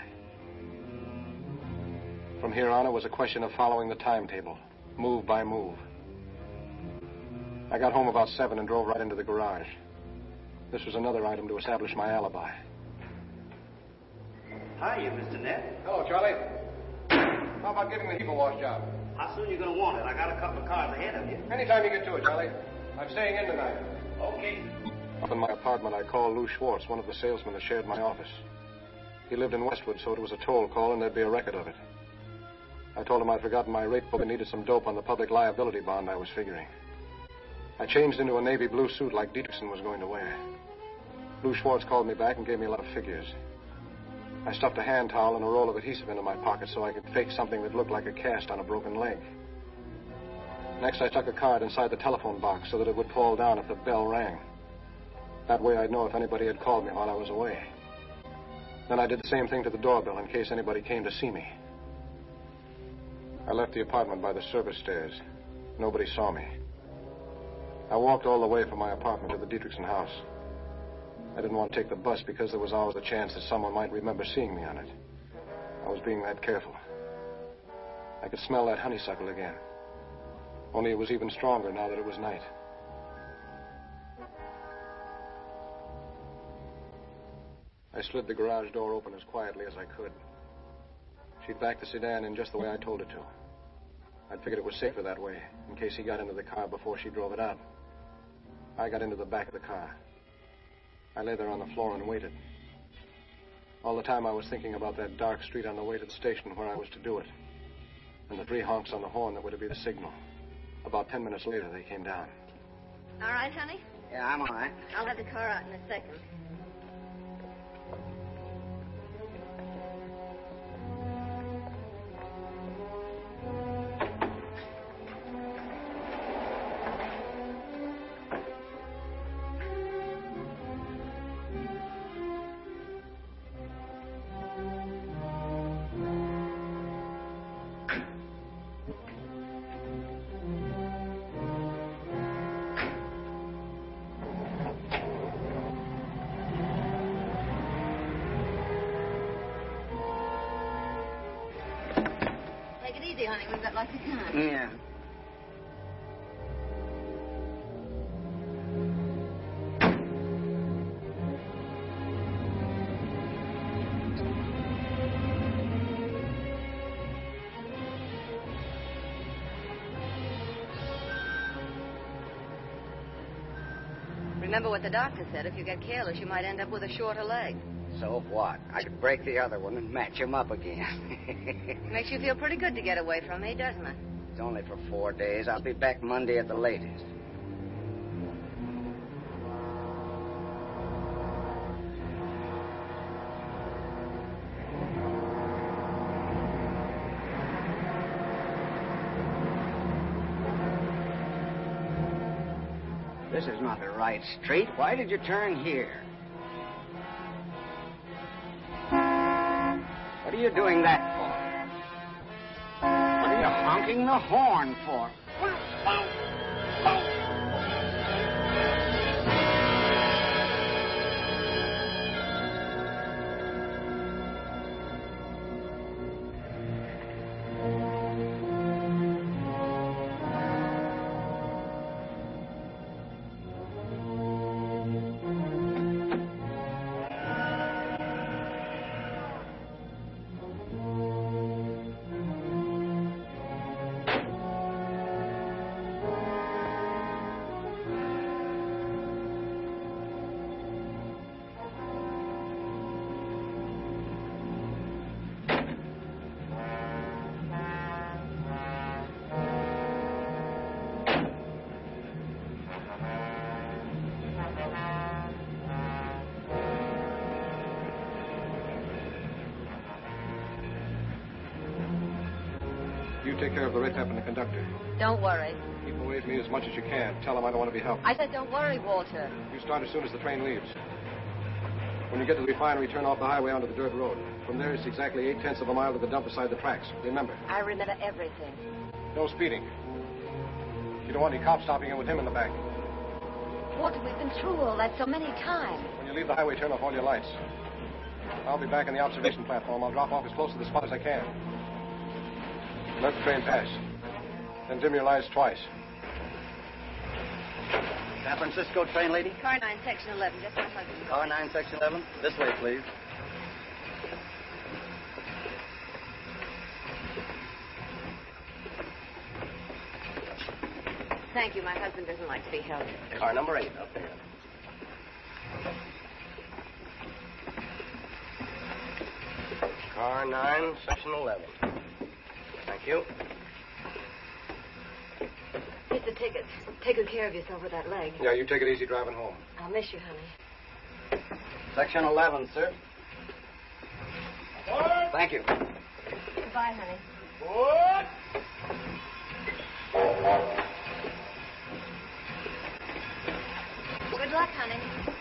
From here on, it was a question of following the timetable, move by move. I got home about 7 and drove right into the garage. This was another item to establish my alibi. Hiya, Mr. Neff. Hello, Charlie. How about giving the heap wash job? How soon you going to want it? I got a couple of cars ahead of you. Anytime you get to it, Charlie. I'm staying in tonight. Okay. Up in my apartment, I called Lou Schwartz, one of the salesmen that shared my office. He lived in Westwood, so it was a toll call and there'd be a record of it. I told him I'd forgotten my rate book and needed some dope on the public liability bond I was figuring. I changed into a navy blue suit like Dietrichson was going to wear. Lou Schwartz called me back and gave me a lot of figures. I stuffed a hand towel and a roll of adhesive into my pocket so I could fake something that looked like a cast on a broken leg. Next, I stuck a card inside the telephone box so that it would fall down if the bell rang. That way I'd know if anybody had called me while I was away. Then I did the same thing to the doorbell in case anybody came to see me. I left the apartment by the service stairs. Nobody saw me. I walked all the way from my apartment to the Dietrichson house. I didn't want to take the bus because there was always a chance that someone might remember seeing me on it. I was being that careful. I could smell that honeysuckle again. Only it was even stronger now that it was night. I slid the garage door open as quietly as I could. She'd backed the sedan in just the way I told her to. I'd figured it was safer that way, in case he got into the car before she drove it out. I got into the back of the car. I lay there on the floor and waited. All the time I was thinking about that dark street on the way to the station where I was to do it. And the 3 honks on the horn that were to be the signal. About 10 minutes later, they came down. All right, honey? Yeah, I'm all right. I'll have the car out in a second. easy, honey. We've got lots of time. Yeah. Remember what the doctor said. If you get careless, you might end up with a shorter leg. So what? I could break the other one and match him up again. Makes you feel pretty good to get away from me, doesn't it? It's only for 4 days. I'll be back Monday at the latest. This is not the right street. Why did you turn here? What are you doing that for? What are you honking the horn for? You take care of the red tap and the conductor. Don't worry. Keep away from me as much as you can. Tell them I don't want to be helped. I said don't worry, Walter. You start as soon as the train leaves. When you get to the refinery, turn off the highway onto the dirt road. From there, it's exactly 8/10 of a mile to the dump beside the tracks. Remember. I remember everything. No speeding. You don't want any cops stopping you with him in the back. Walter, we've been through all that so many times. When you leave the highway, turn off all your lights. I'll be back on the observation platform. I'll drop off as close to the spot as I can. Let the train pass. Then dim your lights twice. San Francisco train, lady? Car 9, section 11. Just my husband. Car 9, section 11. This way, please. Thank you. My husband doesn't like to be held. Car number 8, up there. Car 9, section 11. Thank you. Here's the tickets. Take good care of yourself with that leg. Yeah, you take it easy driving home. I'll miss you, honey. Section 11, sir. What? Thank you. Goodbye, honey. What? Good luck, honey.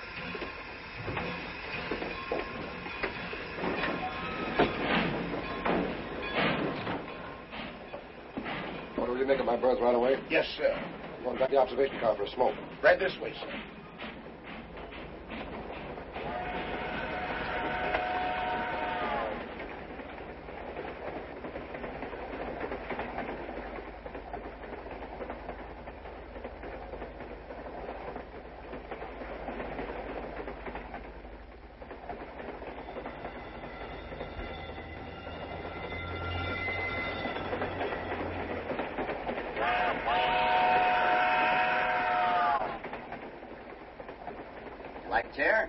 What will you make of my berth right away? Yes, sir. I'm going back to the observation car for a smoke. Right this way, sir. Like chair?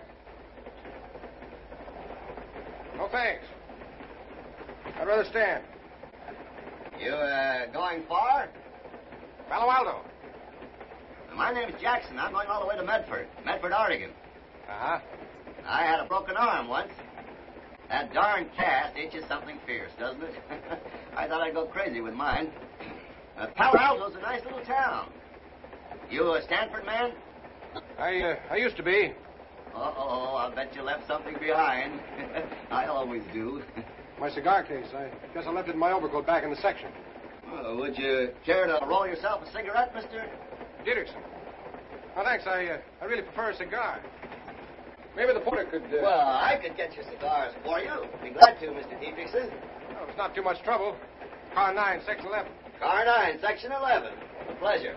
No, thanks. I'd rather stand. You, going far? Palo Alto. My name's Jackson. I'm going all the way to Medford, Oregon. Uh-huh. I had a broken arm once. That darn cast itches something fierce, doesn't it? I thought I'd go crazy with mine. Palo Alto's a nice little town. You a Stanford man? I used to be. Uh-oh, I'll bet you left something behind. I always do. My cigar case. I guess I left it in my overcoat back in the section. Would you care to roll yourself a cigarette, Mr. Dietrichson. Oh, thanks. I really prefer a cigar. Maybe the porter could... Well, I could get you cigars for you. Be glad to, Mr. Dietrichson. Oh, it's not too much trouble. Car 9, Section 11. Car 9, Section 11. A pleasure.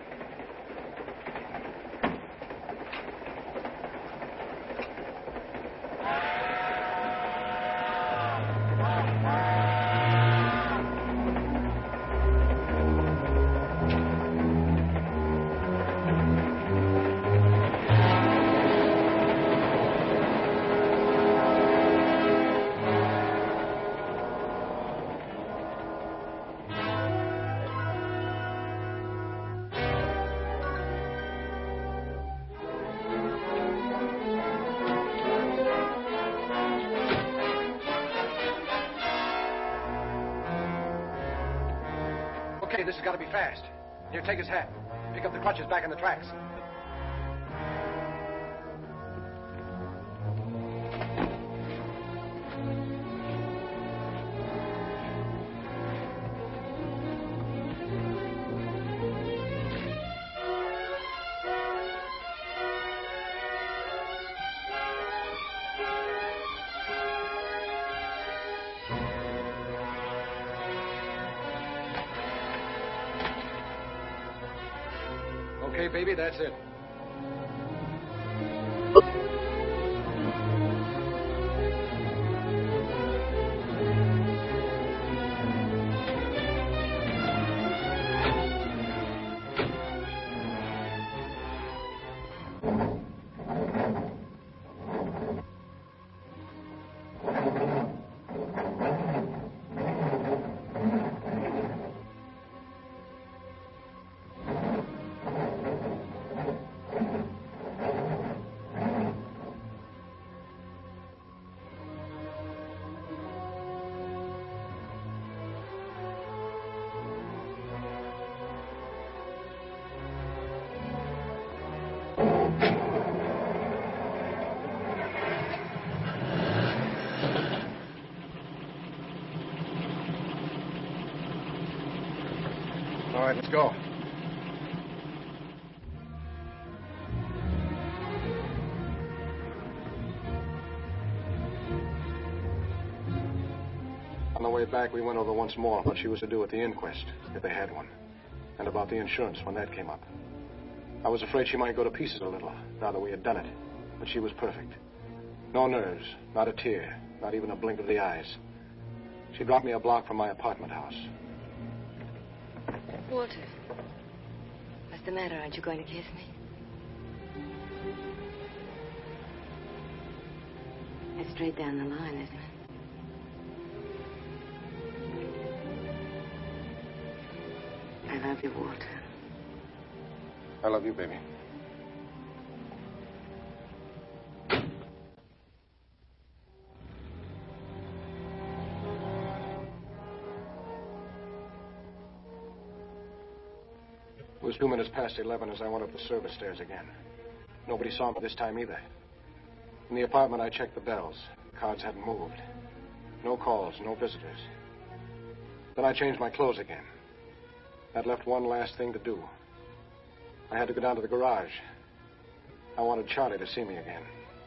Okay, this has got to be fast. Here, take his hat. Pick up the crutches back in the tracks. Okay, baby, that's it. All right, let's go. On the way back, we went over once more what she was to do at the inquest, if they had one, and about the insurance when that came up. I was afraid she might go to pieces a little, now that we had done it, but she was perfect. No nerves, not a tear, not even a blink of the eyes. She dropped me a block from my apartment house. Walter, what's the matter? Aren't you going to kiss me? It's straight down the line, isn't it? I love you, Walter. I love you, baby. It was 2 minutes past 11 as I went up the service stairs again. Nobody saw me this time either. In the apartment, I checked the bells. The cards hadn't moved. No calls, no visitors. Then I changed my clothes again. That left one last thing to do. I had to go down to the garage. I wanted Charlie to see me again.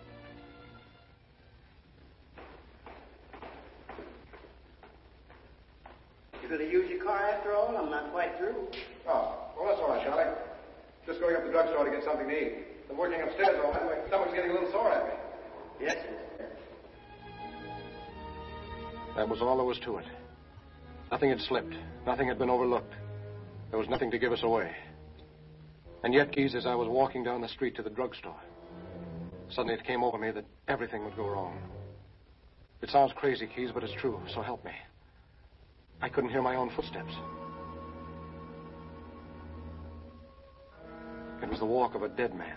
You going to use your car after all? I'm not quite through. Oh, well, that's all right, Charlie. Just going up to the drugstore to get something to eat. Been working upstairs all night. My stomach's getting a little sore at me. Yes, sir. That was all there was to it. Nothing had slipped. Nothing had been overlooked. There was nothing to give us away. And yet, Keys, as I was walking down the street to the drugstore, suddenly it came over me that everything would go wrong. It sounds crazy, Keys, but it's true, so help me. I couldn't hear my own footsteps. It was the walk of a dead man.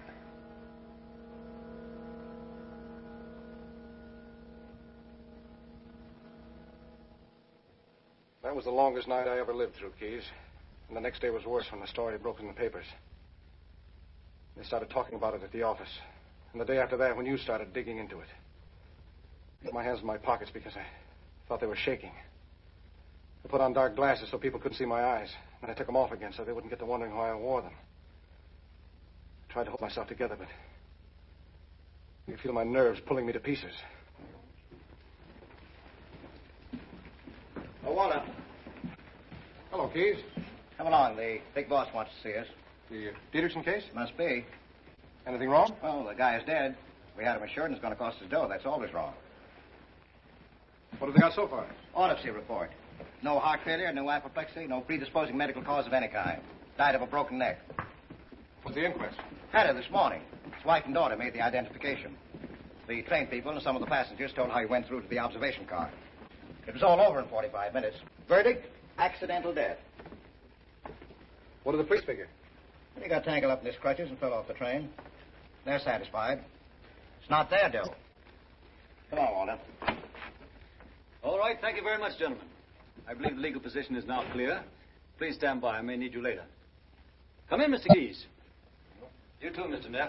That was the longest night I ever lived through, Keys. And the next day was worse when the story broke in the papers. They started talking about it at the office. And the day after that, when you started digging into it. I put my hands in my pockets because I thought they were shaking. I put on dark glasses so people couldn't see my eyes. And I took them off again so they wouldn't get to wondering why I wore them. I tried to hold myself together, but I could feel my nerves pulling me to pieces. Oh, Walter. Keys. Come along. The big boss wants to see us. The Dietrichson case? Must be. Anything wrong? Well, the guy is dead. We had him assured and it's going to cost us dough. That's always wrong. What have they got so far? Autopsy report. No heart failure, no apoplexy, no predisposing medical cause of any kind. Died of a broken neck. What's the inquest? Had her this morning. His wife and daughter made the identification. The train people and some of the passengers told how he went through to the observation car. It was all over in 45 minutes. Verdict, accidental death. What did the police figure? He got tangled up in his crutches and fell off the train. They're satisfied. It's not their dough. Come on, Walter. All right. Thank you very much, gentlemen. I believe the legal position is now clear. Please stand by. I may need you later. Come in, Mr. Keys. You too, Mr. Neff.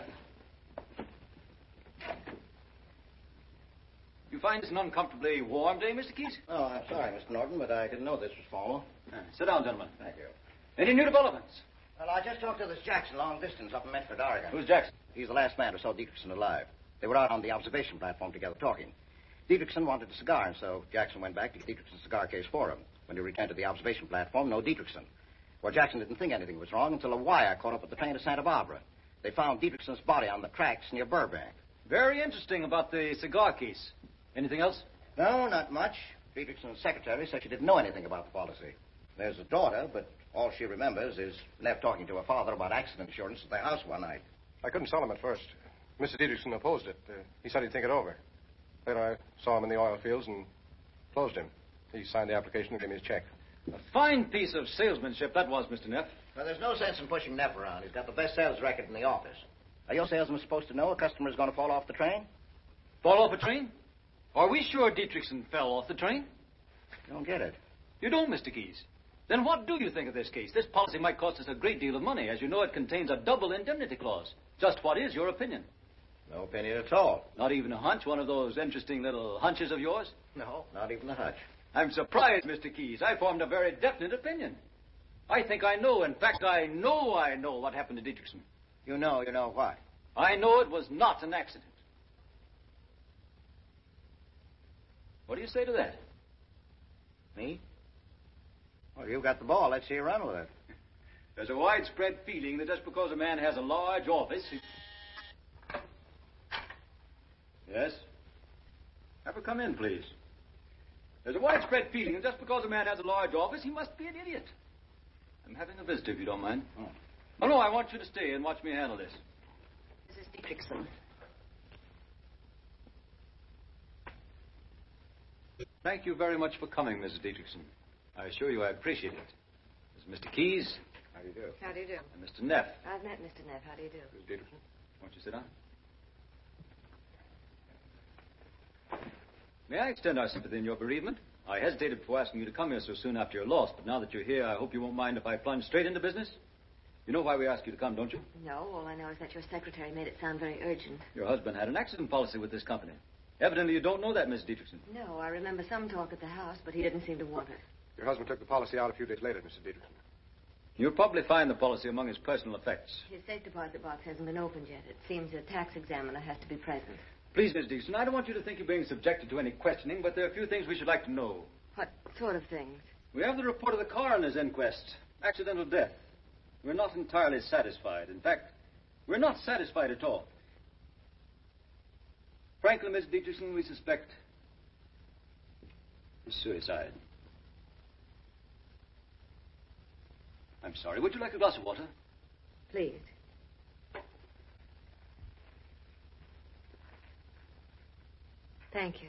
You find this an uncomfortably warm day, Mr. Keys? Oh, I'm sorry, Mr. Norton, but I didn't know this was formal. Sit down, gentlemen. Thank you. Any new developments? Well, I just talked to this Jackson long distance up in Medford, Oregon. Who's Jackson? He's the last man who saw Dietrichson alive. They were out on the observation platform together talking. Dietrichson wanted a cigar, and so Jackson went back to get Dietrichson's cigar case for him. When he returned to the observation platform, no Dietrichson. Well, Jackson didn't think anything was wrong until a wire caught up with the train to Santa Barbara. They found Dietrichson's body on the tracks near Burbank. Very interesting about the cigar case. Anything else? No, not much. Dietrichson's secretary said she didn't know anything about the policy. There's a daughter, but all she remembers is Neff talking to her father about accident insurance at their house one night. I couldn't sell him at first. Mr. Dietrichson opposed it. He said he'd think it over. Later, I saw him in the oil fields and closed him. He signed the application and gave me his check. A fine piece of salesmanship that was, Mr. Neff. Well, there's no sense in pushing Neff around. He's got the best sales record in the office. Are your salesmen supposed to know a customer is going to fall off the train? Fall off a train? Are we sure Dietrichson fell off the train? You don't get it. You don't, Mr. Keys. Then what do you think of this case? This policy might cost us a great deal of money. As you know, it contains a double indemnity clause. Just what is your opinion? No opinion at all. Not even a hunch? One of those interesting little hunches of yours? No, not even a hunch. I'm surprised, Mr. Keys. I formed a very definite opinion. I think I know. In fact, I know what happened to Dietrichson. You know what? I know it was not an accident. What do you say to that? Me? Well, you've got the ball. Let's see you run with it. There's a widespread feeling that just because a man has a large office... Yes? Have her come in, please. There's a widespread feeling that just because a man has a large office, he must be an idiot. I'm having a visitor, if you don't mind. Oh, no, I want you to stay and watch me handle this. Mrs. Dietrichson. Thank you very much for coming, Mrs. Dietrichson. I assure you I appreciate it. This is Mr. Keys. How do you do? How do you do? And Mr. Neff. I've met Mr. Neff. How do you do? Mrs. Dietrichson. Won't you sit down? May I extend our sympathy in your bereavement? I hesitated before asking you to come here so soon after your loss, but now that you're here, I hope you won't mind if I plunge straight into business. You know why we asked you to come, don't you? No, all I know is that your secretary made it sound very urgent. Your husband had an accident policy with this company. Evidently you don't know that, Miss Dietrichson. No, I remember some talk at the house, but he didn't seem to want it. Your husband took the policy out a few days later, Mr. Dietrichson. You'll probably find the policy among his personal effects. His safe deposit box hasn't been opened yet. It seems a tax examiner has to be present. Please, Miss Dietrichson, I don't want you to think you're being subjected to any questioning, but there are a few things we should like to know. What sort of things? We have the report of the coroner's inquest. Accidental death. We're not entirely satisfied. In fact, we're not satisfied at all. Frankly, Miss Dietrichson, we suspect suicide. I'm sorry. Would you like a glass of water? Please. Thank you.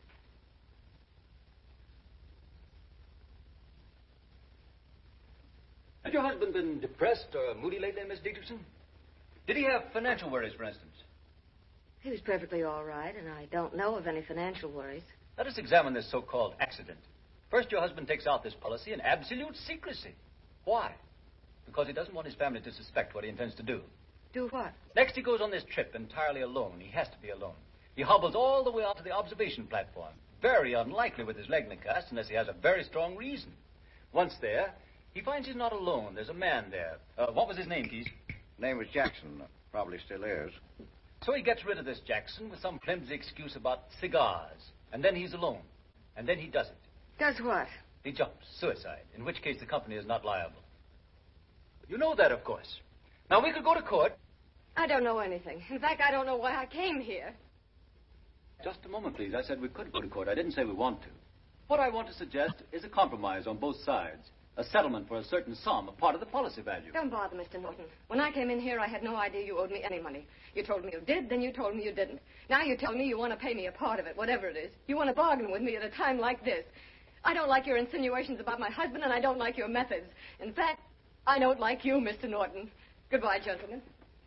Has your husband been depressed or moody lately, Miss Dietrichson? Did he have financial worries, for instance? He was perfectly all right, and I don't know of any financial worries. Let us examine this so-called accident. First, your husband takes out this policy in absolute secrecy. Why? Because he doesn't want his family to suspect what he intends to do. Do what? Next, he goes on this trip entirely alone. He has to be alone. He hobbles all the way out to the observation platform. Very unlikely with his leg in a cast unless he has a very strong reason. Once there, he finds he's not alone. There's a man there. What was his name, Keys? Name was Jackson. Probably still is. So he gets rid of this Jackson with some flimsy excuse about cigars. And then he's alone. And then he does it. Does what? He jumps. Suicide. In which case the company is not liable. You know that, of course. Now, we could go to court. I don't know anything. In fact, I don't know why I came here. Just a moment, please. I said we could go to court. I didn't say we want to. What I want to suggest is a compromise on both sides. A settlement for a certain sum, a part of the policy value. Don't bother, Mr. Norton. When I came in here, I had no idea you owed me any money. You told me you did, then you told me you didn't. Now you tell me you want to pay me a part of it, whatever it is. You want to bargain with me at a time like this. I don't like your insinuations about my husband, and I don't like your methods. In fact, I don't like you, Mr. Norton. Goodbye, gentlemen.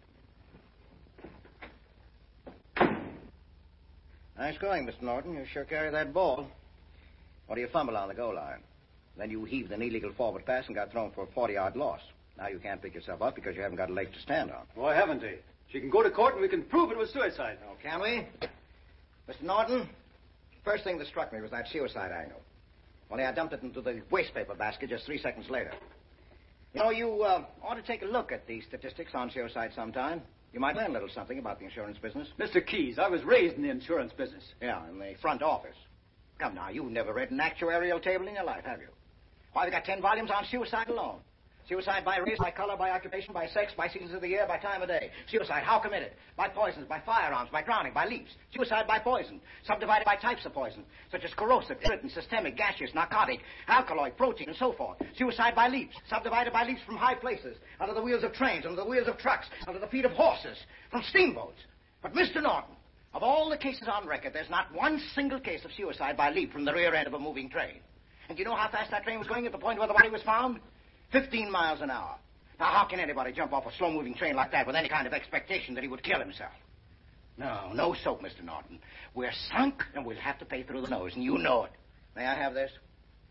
Nice going, Mr. Norton. You sure carry that ball. What do you fumble on the goal line? Then you heaved an illegal forward pass and got thrown for a 40-yard loss. Now you can't pick yourself up because you haven't got a leg to stand on. Why haven't he? She can go to court and we can prove it was suicide. Oh, can we? Mr. Norton, first thing that struck me was that suicide angle. Only I dumped it into the wastepaper basket just 3 seconds later. You know, you ought to take a look at the statistics on suicide sometime. You might learn a little something about the insurance business. Mr. Keyes, I was raised in the insurance business. Yeah, in the front office. Come now, you've never read an actuarial table in your life, have you? Why, we got 10 volumes on suicide alone. Suicide by race, by color, by occupation, by sex, by seasons of the year, by time of day. Suicide, how committed? By poisons, by firearms, by drowning, by leaps. Suicide by poison, subdivided by types of poison, such as corrosive, irritant, systemic, gaseous, narcotic, alkaloid, protein, and so forth. Suicide by leaps, subdivided by leaps from high places, under the wheels of trains, under the wheels of trucks, under the feet of horses, from steamboats. But, Mr. Norton, of all the cases on record, there's not one single case of suicide by leap from the rear end of a moving train. And do you know how fast that train was going at the point where the body was found? 15 miles an hour. Now, how can anybody jump off a slow-moving train like that with any kind of expectation that he would kill himself? No, no soap, Mr. Norton. We're sunk, and we'll have to pay through the nose, and you know it. May I have this?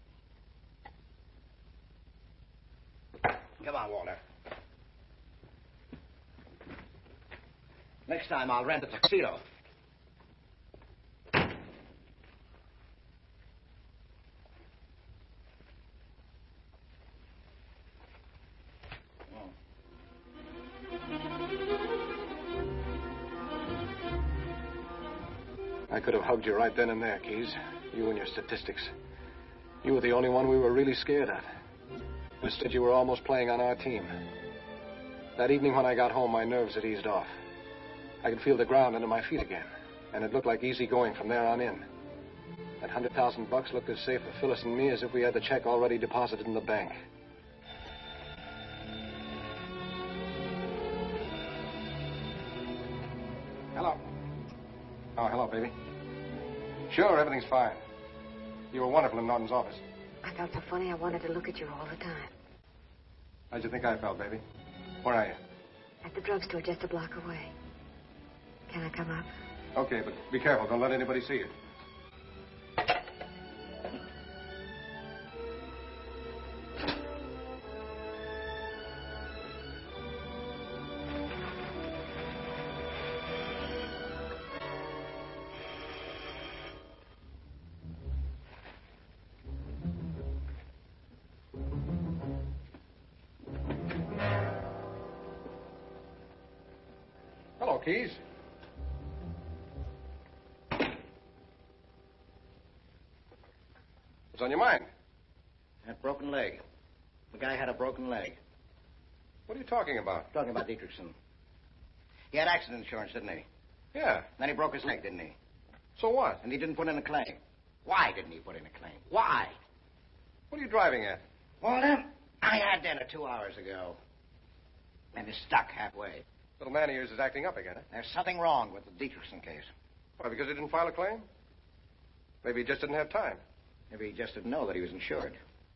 Come on, Walter. Next time, I'll rent a tuxedo. I could have hugged you right then and there, Keyes. You and your statistics. You were the only one we were really scared of. Instead, you were almost playing on our team. That evening when I got home, my nerves had eased off. I could feel the ground under my feet again, and it looked like easy going from there on in. That $100,000 looked as safe for Phyllis and me as if we had the check already deposited in the bank. Hello. Oh, hello, baby. Sure, everything's fine. You were wonderful in Norton's office. I felt so funny I wanted to look at you all the time. How'd you think I felt, baby? Where are you? At the drugstore just a block away. Can I come up? Okay, but be careful. Don't let anybody see you. Hello, Keyes. What's on your mind? That broken leg. The guy had a broken leg. What are you talking about? Talking about Dietrichson. He had accident insurance, didn't he? Yeah. Then he broke his leg, didn't he? So what? And he didn't put in a claim. Why didn't he put in a claim? Why? What are you driving at? Walter, I had dinner 2 hours ago. And he's stuck halfway. Little man of yours is acting up again, huh? There's something wrong with the Dietrichson case. Why, because he didn't file a claim? Maybe he just didn't have time. Maybe he just didn't know that he was insured.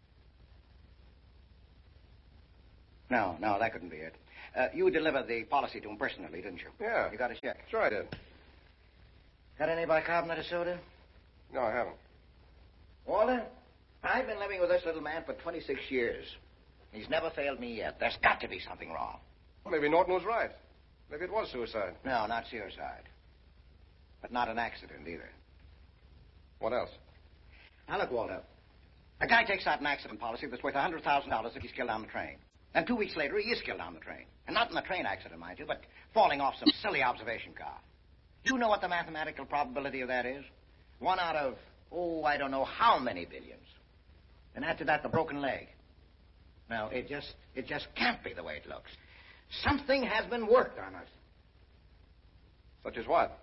No, that couldn't be it. You delivered the policy to him personally, didn't you? Yeah. You got his check? Sure I did. Got any bicarbonate of soda? No, I haven't. Walter, I've been living with this little man for 26 years. He's never failed me yet. There's got to be something wrong. Well, maybe Norton was right. Maybe it was suicide. No, not suicide. But not an accident either. What else? Now, look, Walter. A guy takes out an accident policy that's worth $100,000 if he's killed on the train. And 2 weeks later, he is killed on the train. And not in a train accident, mind you, but falling off some silly observation car. Do you know what the mathematical probability of that is? 1 out of, I don't know how many billions. And after that, the broken leg. Now, it just can't be the way it looks. Something has been worked on us. Such as what?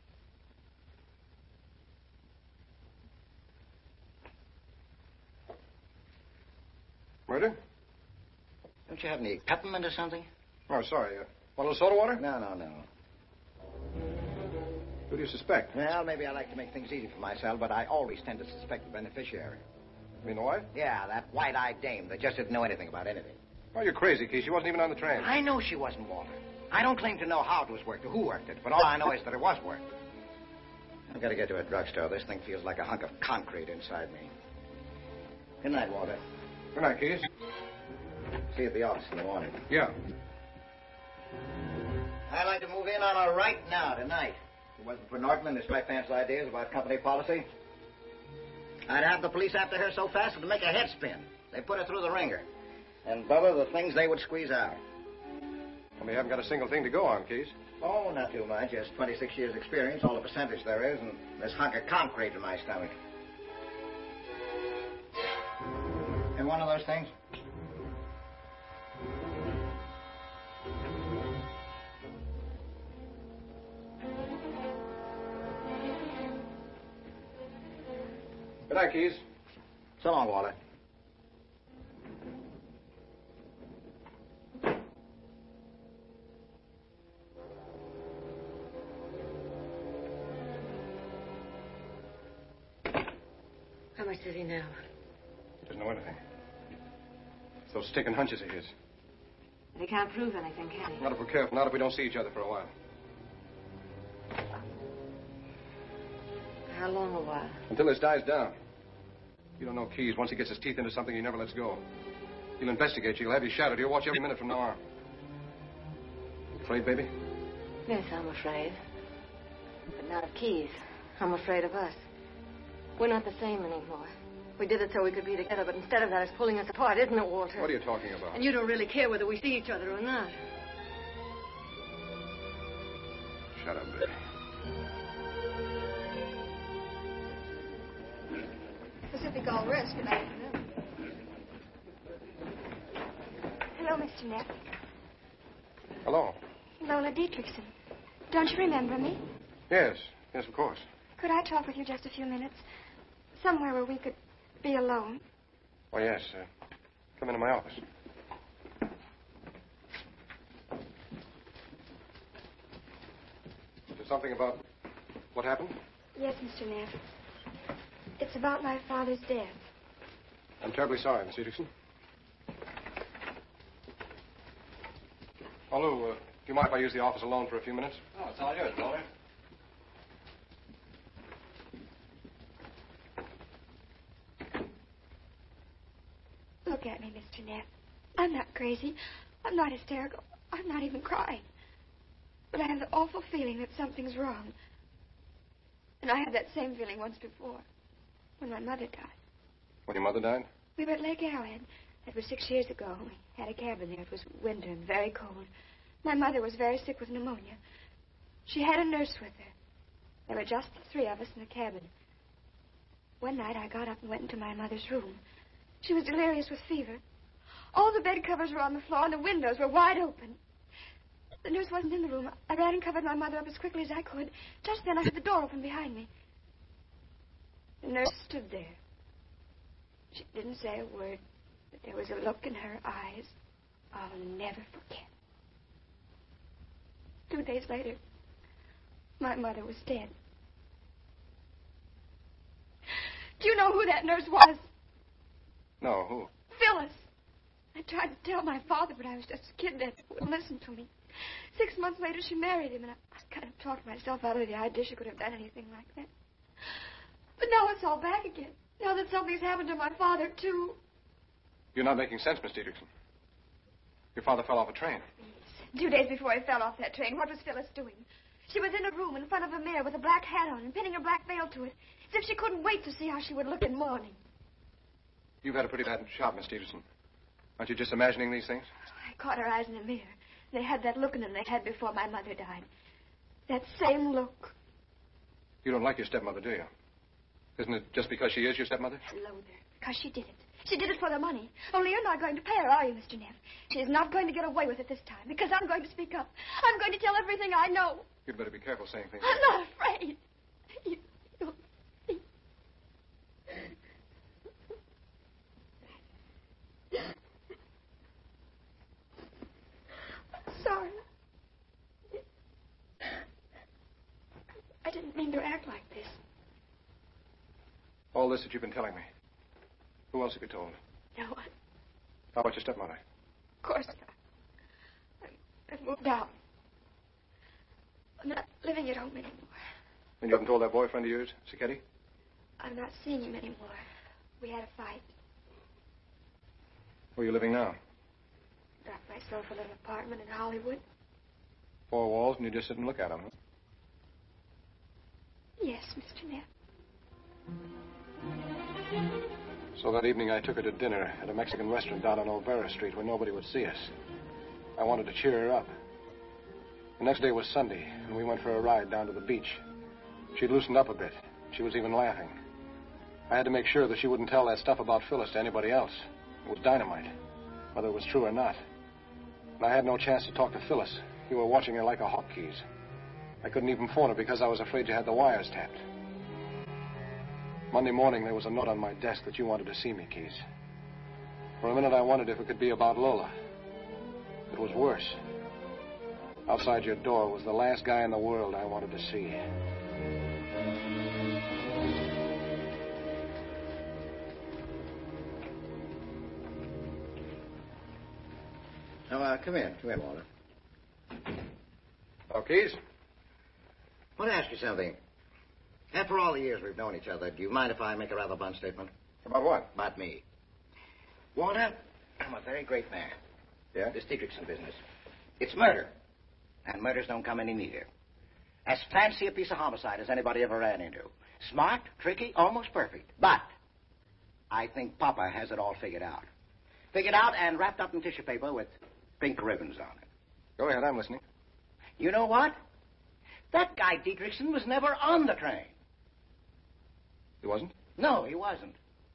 Murder? Don't you have any peppermint or something? Oh, sorry. Want a little soda water? No. Who do you suspect? Well, maybe I like to make things easy for myself, but I always tend to suspect the beneficiary. You mean the wife? Yeah, that white-eyed dame that just didn't know anything about anything. Oh, you're crazy, Keith. She wasn't even on the train. I know she wasn't, Walter. I don't claim to know how it was worked or who worked it, but all I know is that it was worked. I've got to get to a drugstore. This thing feels like a hunk of concrete inside me. Good night, Walter. Good night, Keith. See you at the office in the morning. Yeah. I'd like to move in on her right now, tonight. If it wasn't for Norton and his right fan's ideas about company policy, I'd have the police after her so fast it would make her head spin. They put her through the ringer. And, Bubba, the things they would squeeze out. Well, we haven't got a single thing to go on, Keith. Oh, not too much. Just 26 years' experience, all the percentage there is, and this hunk of concrete in my stomach. And one of those things? Good night, Keys. So long, Walter. How much does he know? He doesn't know anything. It's those sticking hunches of his. They can't prove anything, can he? Not if we're careful. Not if we don't see each other for a while. How long a while? Until this dies down. You don't know Keys. Once he gets his teeth into something, he never lets go. He'll investigate you. He'll have you shadowed. He'll watch every minute from now on. Afraid, baby? Yes, I'm afraid. But not of Keys. I'm afraid of us. We're not the same anymore. We did it so we could be together, but instead of that, it's pulling us apart, isn't it, Walter? What are you talking about? And you don't really care whether we see each other or not. Shut up, baby. Pacific All Risk, good afternoon. Hello, Mr. Neff. Hello. Lola Dietrichson. Don't you remember me? Yes, of course. Could I talk with you just a few minutes? Somewhere where we could be alone. Oh, yes. Come into my office. Is there something about what happened? Yes, Mr. Neff. It's about my father's death. I'm terribly sorry, Miss Edrickson. Oh, Lou, do you mind if I use the office alone for a few minutes? Oh, it's all yours, Walter. Look at me, Mr. Neff. I'm not crazy. I'm not hysterical. I'm not even crying. But I have the awful feeling that something's wrong. And I had that same feeling once before, when my mother died. When your mother died? We were at Lake Arrowhead. That was 6 years ago. We had a cabin there. It was winter and very cold. My mother was very sick with pneumonia. She had a nurse with her. There were just the three of us in the cabin. One night I got up and went into my mother's room. She was delirious with fever. All the bed covers were on the floor and the windows were wide open. The nurse wasn't in the room. I ran and covered my mother up as quickly as I could. Just then I heard the door open behind me. The nurse stood there. She didn't say a word, but there was a look in her eyes I'll never forget. 2 days later, my mother was dead. Do you know who that nurse was? No, who? Phyllis. I tried to tell my father, but I was just a kid that wouldn't listen to me. 6 months later, she married him, and I kind of talked myself out of the idea she could have done anything like that. But now it's all back again. Now that something's happened to my father, too. You're not making sense, Miss Dietrichson. Your father fell off a train. 2 days before he fell off that train, what was Phyllis doing? She was in a room in front of a mirror with a black hat on and pinning a black veil to it, as if she couldn't wait to see how she would look in mourning. You've had a pretty bad shot, Miss Dietrichson. Aren't you just imagining these things? I caught her eyes in the mirror. They had that look in them they had before my mother died. That same look. You don't like your stepmother, do you? Isn't it just because she is your stepmother? I loathe her because she did it. She did it for the money. Only you're not going to pay her, are you, Mr. Neff? She's not going to get away with it this time, because I'm going to speak up. I'm going to tell everything I know. You'd better be careful saying things. I'm not afraid. You'll see. I'm sorry. I didn't mean to act like this. All this that you've been telling me. Who else have you told? No one. How about your stepmother? Of course not. I've moved out. I'm not living at home anymore. And you haven't told that boyfriend of yours, Sicchetti? I'm not seeing him anymore. We had a fight. Where are you living now? Got myself a little apartment in Hollywood. 4 walls, and you just sit and look at them, huh? Yes, Mr. Neff. So that evening I took her to dinner at a Mexican restaurant down on Olvera Street where nobody would see us. I wanted to cheer her up. The next day was Sunday, and we went for a ride down to the beach. She'd loosened up a bit. She was even laughing. I had to make sure that she wouldn't tell that stuff about Phyllis to anybody else. It was dynamite, whether it was true or not. And I had no chance to talk to Phyllis. You were watching her like a hawk, Keys. I couldn't even phone her because I was afraid you had the wires tapped. Monday morning, there was a note on my desk that you wanted to see me, Keys. For a minute, I wondered if it could be about Lola. It was worse. Outside your door was the last guy in the world I wanted to see. Now, come in, Walter. Oh, Keys? I want to ask you something. After all the years we've known each other, do you mind if I make a rather blunt statement? About what? About me. Walter, I'm a very great man. Yeah? This Dietrichson business. It's murder. And murders don't come any neater. As fancy a piece of homicide as anybody ever ran into. Smart, tricky, almost perfect. But I think Papa has it all figured out. Figured out and wrapped up in tissue paper with pink ribbons on it. Go ahead, I'm listening. You know what? That guy Dietrichson was never on the train. He wasn't? No, he wasn't.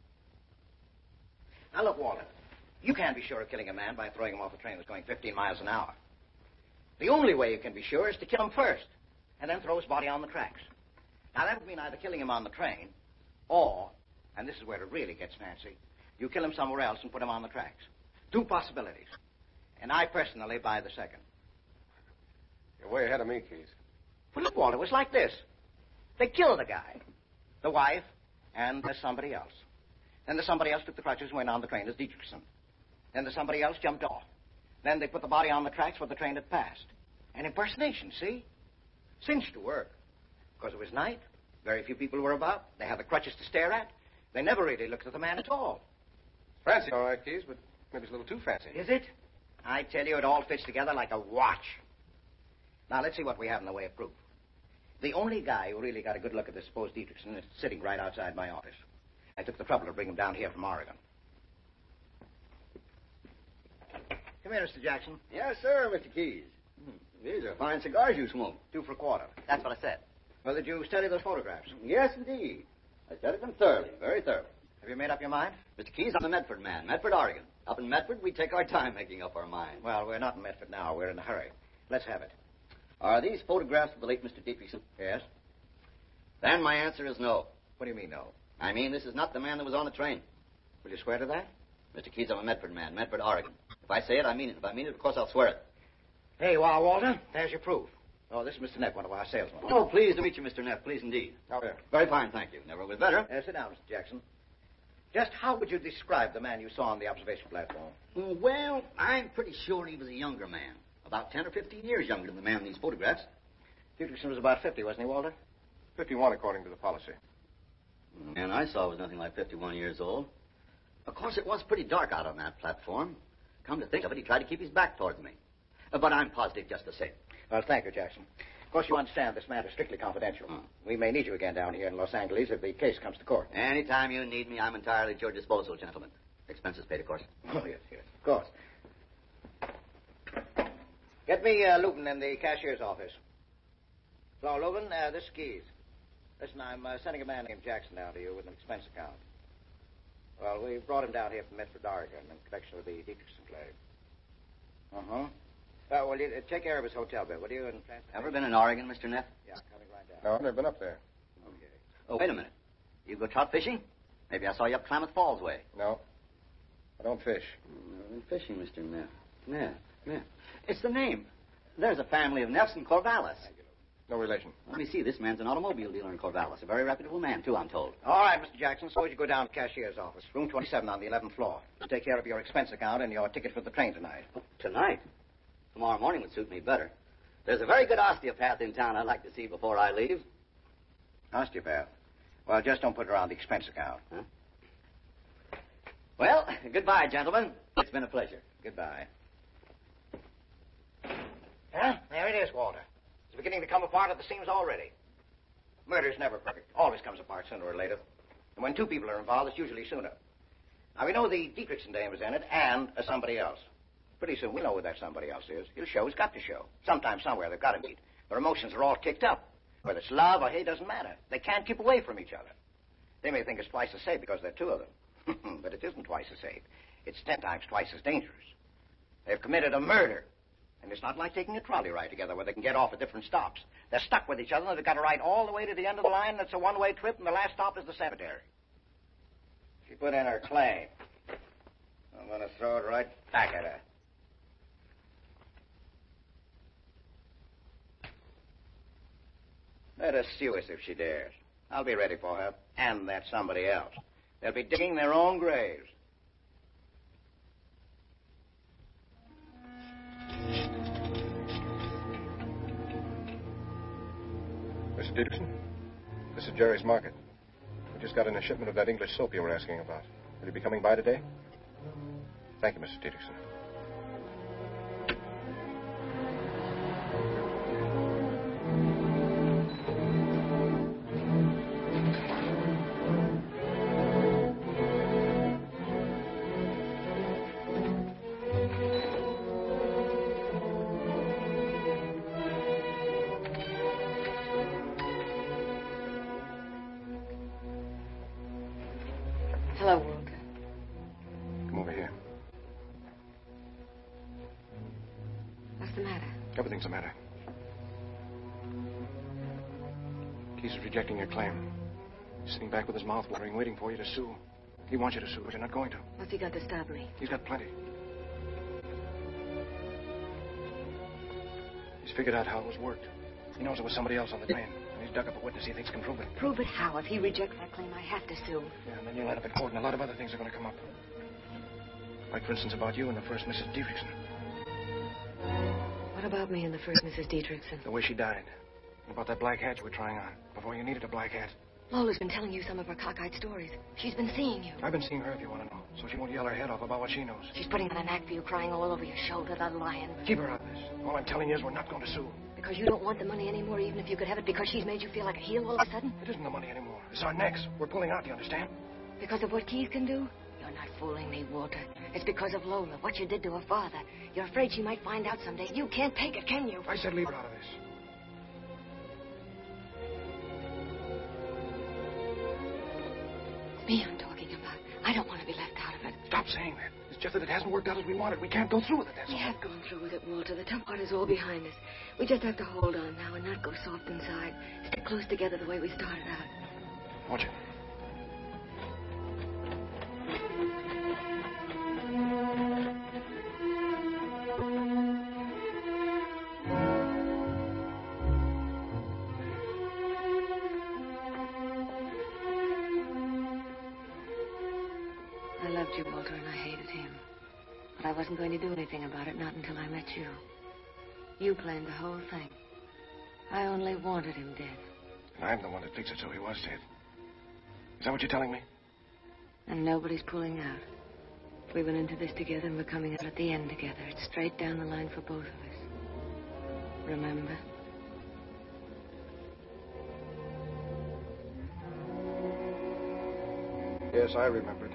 Now, look, Walter, you can't be sure of killing a man by throwing him off a train that's going 15 miles an hour. The only way you can be sure is to kill him first, and then throw his body on the tracks. Now, that would mean either killing him on the train, or, and this is where it really gets fancy, you kill him somewhere else and put him on the tracks. 2 possibilities. And I personally buy the second. You're way ahead of me, Keys. Well, look, Walter, it was like this. They killed the guy, the wife, and there's somebody else. Then the somebody else took the crutches and went on the train as Dietrichson. Then the somebody else jumped off. Then they put the body on the tracks where the train had passed. An impersonation, see? Cinched to work. Because it was night. Very few people were about. They had the crutches to stare at. They never really looked at the man at all. Fancy, all right, Keys, but maybe it's a little too fancy. Is it? I tell you, it all fits together like a watch. Now, let's see what we have in the way of proof. The only guy who really got a good look at this supposed Dietrichson is sitting right outside my office. I took the trouble to bring him down here from Oregon. Come here, Mr. Jackson. Yes, sir, Mr. Keys. These are fine cigars you smoke. 2 for a quarter. That's what I said. Well, did you study those photographs? Yes, indeed. I studied them thoroughly, very thoroughly. Have you made up your mind? Mr. Keys, I'm a Medford man, Medford, Oregon. Up in Medford, we take our time making up our mind. Well, we're not in Medford now. We're in a hurry. Let's have it. Are these photographs of the late Mr. Dietrichson? Yes? Then my answer is no. What do you mean, no? I mean, this is not the man that was on the train. Will you swear to that? Mr. Keys, I'm a Medford man, Medford, Oregon. If I say it, I mean it. If I mean it, of course, I'll swear it. Hey, well, Walter, there's your proof. Oh, this is Mr. Neff, one of our salesmen. Oh, pleased to meet you, Mr. Neff. Pleased indeed. Oh, yeah. Very fine, thank you. Never was better. Sit down, Mr. Jackson. Just how would you describe the man you saw on the observation platform? Well, I'm pretty sure he was a younger man. About 10 or 15 years younger than the man in these photographs. Dietrichson was about 50, wasn't he, Walter? 51, according to the policy. The man I saw was nothing like 51 years old. Of course, it was pretty dark out on that platform. Come to think of it, he tried to keep his back towards me. But I'm positive just the same. Well, thank you, Jackson. Of course, you understand this matter is strictly confidential. We may need you again down here in Los Angeles if the case comes to court. Anytime you need me, I'm entirely at your disposal, gentlemen. Expenses paid, of course. Oh, yes, of course. Get me Luton in the cashier's office. Hello, Luton, this is Keys. Listen, I'm sending a man named Jackson down to you with an expense account. Well, we brought him down here from Medford, Oregon, in connection with the Dietrichson claim. Uh-huh. Well, you take care of his hotel bill, will you? And Ever been in Oregon, Mr. Neff? Yeah, coming right down. No, I've never been up there. Okay. Oh, wait a minute. You go trout fishing? Maybe I saw you up Klamath Falls way. No. I don't fish. I've been fishing, Mr. Neff. Neff. It's the name. There's a family of Neffs in Corvallis. No relation. Let me see. This man's an automobile dealer in Corvallis. A very reputable man, too, I'm told. All right, Mr. Jackson. Suppose you go down to the cashier's office, room 27 on the 11th floor. To take care of your expense account and your ticket for the train tonight. Oh, tonight? Tomorrow morning would suit me better. There's a very good osteopath in town I'd like to see before I leave. Osteopath? Well, just don't put it on the expense account. Huh? Well, goodbye, gentlemen. It's been a pleasure. Goodbye. Yeah, there it is, Walter. It's beginning to come apart at the seams already. Murder's never perfect. Always comes apart sooner or later. And when two people are involved, it's usually sooner. Now, we know the Dietrichson dame is in it and somebody else. Pretty soon we'll know who that somebody else is. He'll show. He's got to show. Sometime, somewhere, they've got to meet. Their emotions are all kicked up. Whether it's love or hate doesn't matter. They can't keep away from each other. They may think it's twice as safe because there are two of them. But it isn't twice as safe. It's 10 times twice as dangerous. They've committed a murder. And it's not like taking a trolley ride together where they can get off at different stops. They're stuck with each other, and they've got to ride all the way to the end of the line. That's a one-way trip, and the last stop is the cemetery. She put in her claim. I'm going to throw it right back at her. Let her sue us if she dares. I'll be ready for her, and that somebody else. They'll be digging their own graves. Mr. Dietrichson, this is Jerry's Market. We just got in a shipment of that English soap you were asking about. Will you be coming by today? Thank you, Mr. Dietrichson. Hello, Walter. Come over here. What's the matter? Everything's the matter. Keys is rejecting your claim. He's sitting back with his mouth watering, waiting for you to sue. He wants you to sue, but you're not going to. What's he got to stop me? He's got plenty. He's figured out how it was worked. He knows it was somebody else on the train. And he's dug up a witness he thinks can prove it. Prove it how? If he rejects that claim, I have to sue. Yeah, and then you'll end up in court, and a lot of other things are going to come up. Like, for instance, about you and the first Mrs. Dietrichson. What about me and the first Mrs. Dietrichson? The way she died. And about that black hat you were trying on. Before you needed a black hat. Lola's been telling you some of her cockeyed stories. She's been seeing you. I've been seeing her, if you want to know. So she won't yell her head off about what she knows. She's putting on an act for you, crying all over your shoulder, the lion. Keep her out of this. All I'm telling you is we're not going to sue. Because you don't want the money anymore, even if you could have it, because she's made you feel like a heel all of a sudden? It isn't the money anymore. It's our necks. We're pulling out, do you understand? Because of what Keys can do? You're not fooling me, Walter. It's because of Lola, what you did to her father. You're afraid she might find out someday. You can't take it, can you? I said leave her out of this. It's me I'm talking about. I don't want to be left out of it. Stop saying that. It's just that it hasn't worked out as we wanted. We can't go through with it, that's all. We have gone through with it, Walter. The tough part is all behind us. We just have to hold on now and not go soft inside. Stick close together the way we started out. Won't you? I loved you, Walter, and I hated him. But I wasn't going to do anything about it, not until I met you. You planned the whole thing. I only wanted him dead. And I'm the one that thinks it so he was dead. Is that what you're telling me? And nobody's pulling out. We went into this together and we're coming out at the end together. It's straight down the line for both of us. Remember? Yes, I remembered.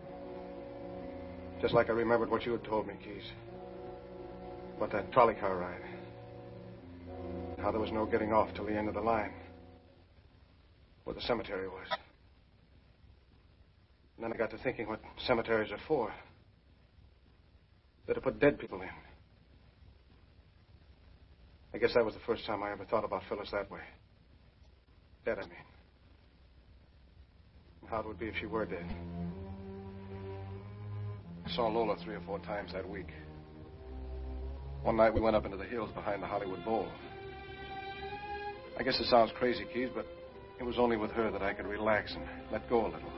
Just like I remembered what you had told me, Keys. About that trolley car ride. How there was no getting off till the end of the line. Where the cemetery was. And then I got to thinking what cemeteries are for. They're to put dead people in. I guess that was the first time I ever thought about Phyllis that way. Dead, I mean. And how it would be if she were dead. I saw Lola 3 or 4 times that week. One night we went up into the hills behind the Hollywood Bowl. I guess it sounds crazy, Keys, but it was only with her that I could relax and let go a little.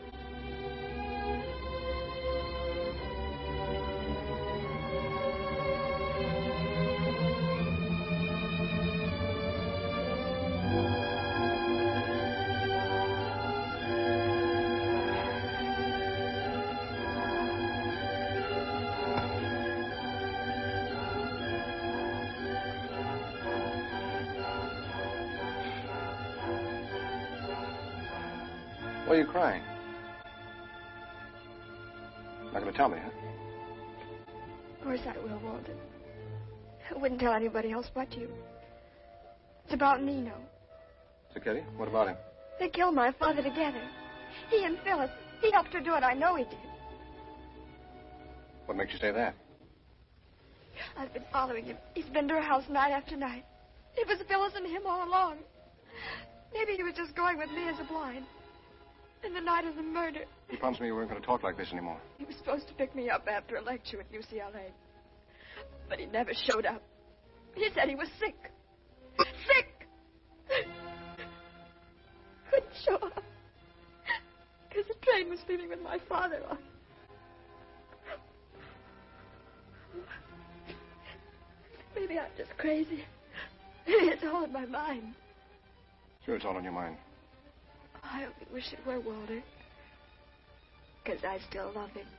Why are you crying? Not going to tell me, huh? Of course I will, Walter. I wouldn't tell anybody else but you. It's about Nino. So, Kitty, what about him? They killed my father together. He and Phyllis. He helped her do it. I know he did. What makes you say that? I've been following him. He's been to her house night after night. It was Phyllis and him all along. Maybe he was just going with me as a blind. And the night of the murder. You promised me you weren't going to talk like this anymore. He was supposed to pick me up after a lecture at UCLA. But he never showed up. He said he was sick. Sick! Couldn't show up. Because the train was leaving with my father on. Maybe I'm just crazy. It's all in my mind. Sure, it's all in your mind. I only wish it were, Walter. Because I still love him.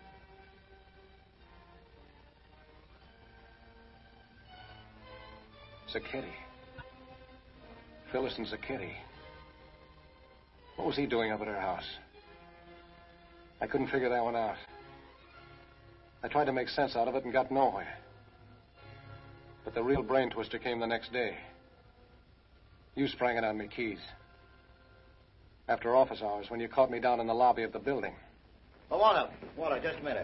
Zacchetti. Phyllis and Zacchetti. What was he doing up at her house? I couldn't figure that one out. I tried to make sense out of it and got nowhere. But the real brain twister came the next day. You sprang it on me, Keys. After office hours, when you caught me down in the lobby of the building. Oh, Walter, just a minute.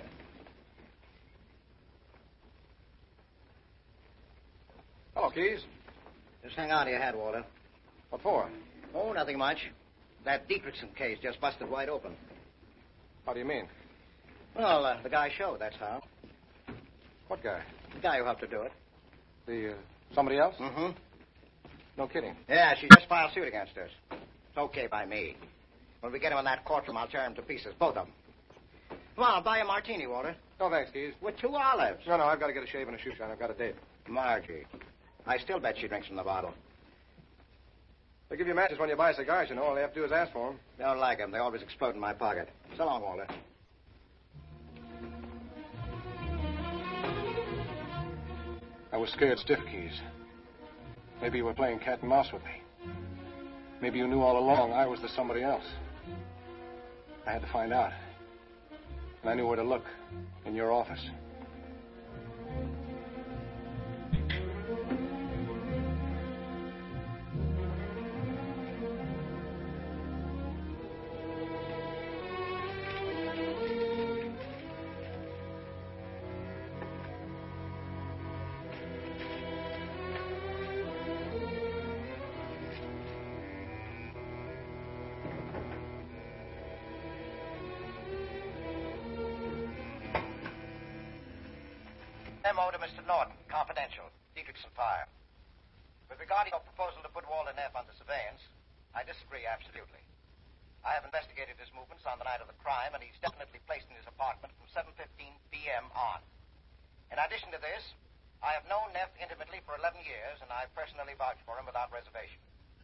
Hello, Keys. Just hang on to your hat, Walter. What for? Oh, nothing much. That Dietrichson case just busted wide open. How do you mean? Well, the guy showed, that's how. What guy? The guy who helped her do it. Somebody else? Mm-hmm. No kidding. Yeah, she just filed suit against us. It's okay by me. When we get him in that courtroom, I'll tear him to pieces, both of them. Come on, I'll buy you a martini, Walter. No, thanks, Keys. With 2 olives. No, I've got to get a shave and a shoe shine. I've got a date. Margie. I still bet she drinks from the bottle. They give you matches when you buy cigars, you know. All they have to do is ask for them. Don't like them. They always explode in my pocket. So long, Walter. I was scared stiff, Keys. Maybe you were playing cat and mouse with me. Maybe you knew all along I was the somebody else. I had to find out. And I knew where to look. In your office. Memo to Mr. Norton, confidential, Dietrichson fire. With regard to your proposal to put Walter Neff under surveillance, I disagree absolutely. I have investigated his movements on the night of the crime, and he's definitely placed in his apartment from 7:15 p.m. on. In addition to this, I have known Neff intimately for 11 years, and I personally vouch for him without reservation.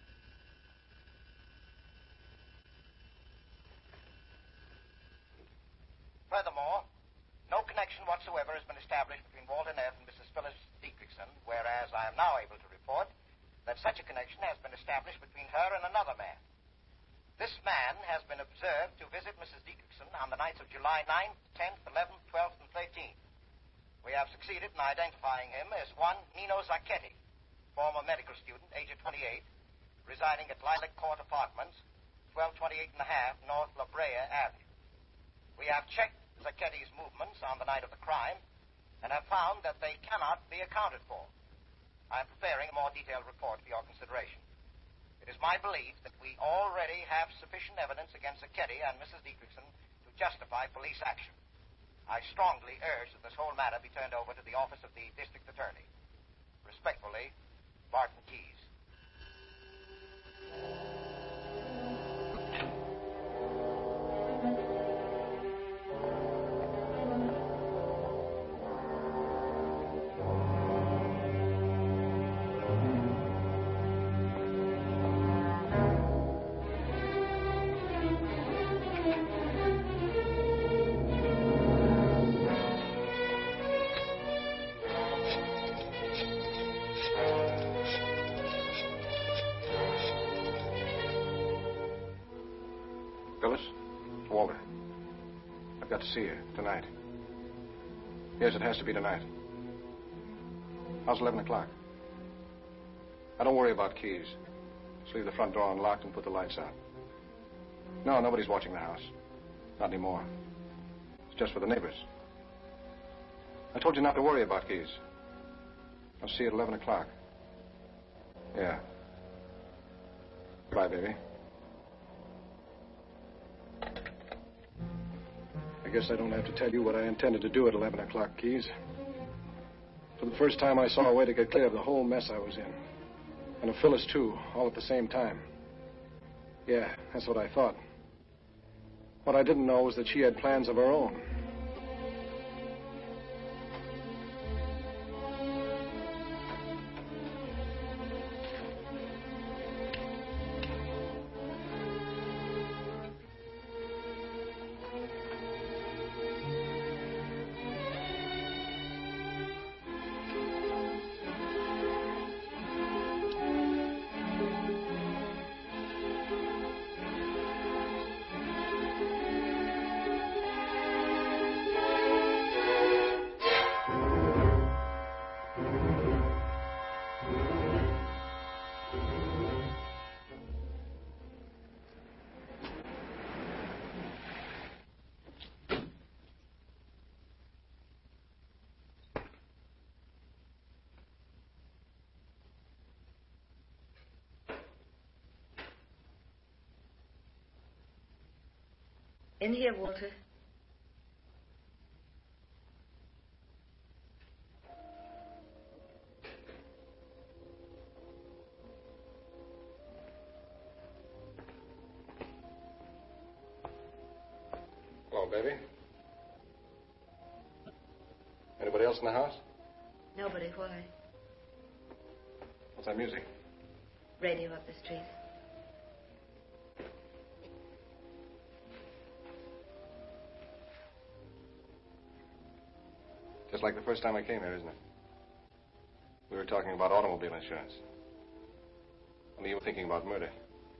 Furthermore, no connection whatsoever has been established between Walter Neff and Mrs. Phyllis Dietrichson, whereas I am now able to report that such a connection has been established between her and another man. This man has been observed to visit Mrs. Dietrichson on the nights of July 9th, 10th, 11th, 12th, and 13th. We have succeeded in identifying him as one Nino Zacchetti, former medical student, age of 28, residing at Lilac Court Apartments, 1228 and a half North La Brea Avenue. We have checked Zacchetti's movements on the night of the crime and have found that they cannot be accounted for. I am preparing a more detailed report for your consideration. It is my belief that we already have sufficient evidence against Zacchetti and Mrs. Dietrichson to justify police action. I strongly urge that this whole matter be turned over to the office of the district attorney. Respectfully, Barton Keyes. Phyllis? Walter. I've got to see you tonight. Yes, it has to be tonight. How's 11 o'clock? Now, don't worry about keys. Just leave the front door unlocked and put the lights out. No, nobody's watching the house. Not anymore. It's just for the neighbors. I told you not to worry about keys. I'll see you at 11 o'clock. Yeah. Bye, baby. I guess I don't have to tell you what I intended to do at 11 o'clock, Keys. For the first time, I saw a way to get clear of the whole mess I was in. And of Phyllis, too, all at the same time. Yeah, that's what I thought. What I didn't know was that she had plans of her own. In here, Walter. Hello, baby. Anybody else in the house? Nobody. Why? What's that music? Radio up the street. Just like the first time I came here, isn't it? We were talking about automobile insurance. Only you were thinking about murder.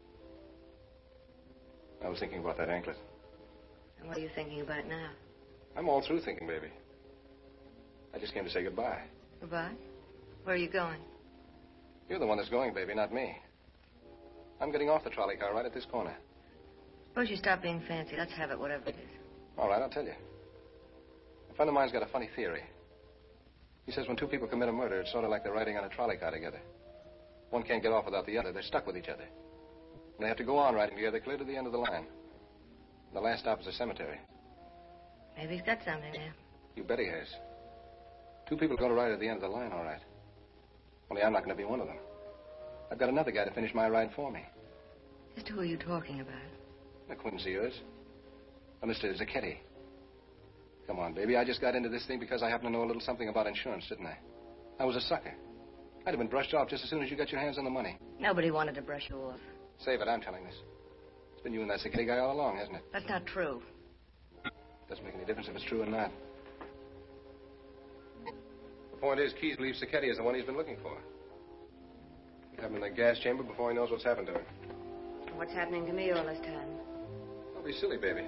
I was thinking about that anklet. And what are you thinking about now? I'm all through thinking, baby. I just came to say goodbye. Goodbye? Where are you going? You're the one that's going, baby, not me. I'm getting off the trolley car right at this corner. Suppose you stop being fancy. Let's have it, whatever it is. All right, I'll tell you. A friend of mine's got a funny theory. He says when two people commit a murder, it's sort of like they're riding on a trolley car together. One can't get off without the other. They're stuck with each other. And they have to go on riding together clear to the end of the line. The last stop is a cemetery. Maybe he's got something there. You bet he has. Two people are going to ride at the end of the line, all right. Only I'm not going to be one of them. I've got another guy to finish my ride for me. Just who are you talking about? An acquaintance of yours. Mr. Zacchetti. Come on, baby. I just got into this thing because I happen to know a little something about insurance, didn't I? I was a sucker. I'd have been brushed off just as soon as you got your hands on the money. Nobody wanted to brush you off. Save it. I'm telling this. It's been you and that Zacchetti guy all along, hasn't it? That's not true. Doesn't make any difference if it's true or not. The point is, Keyes believes Zacchetti is the one he's been looking for. You have him in the gas chamber before he knows what's happened to him. What's happening to me all this time? Don't be silly, baby.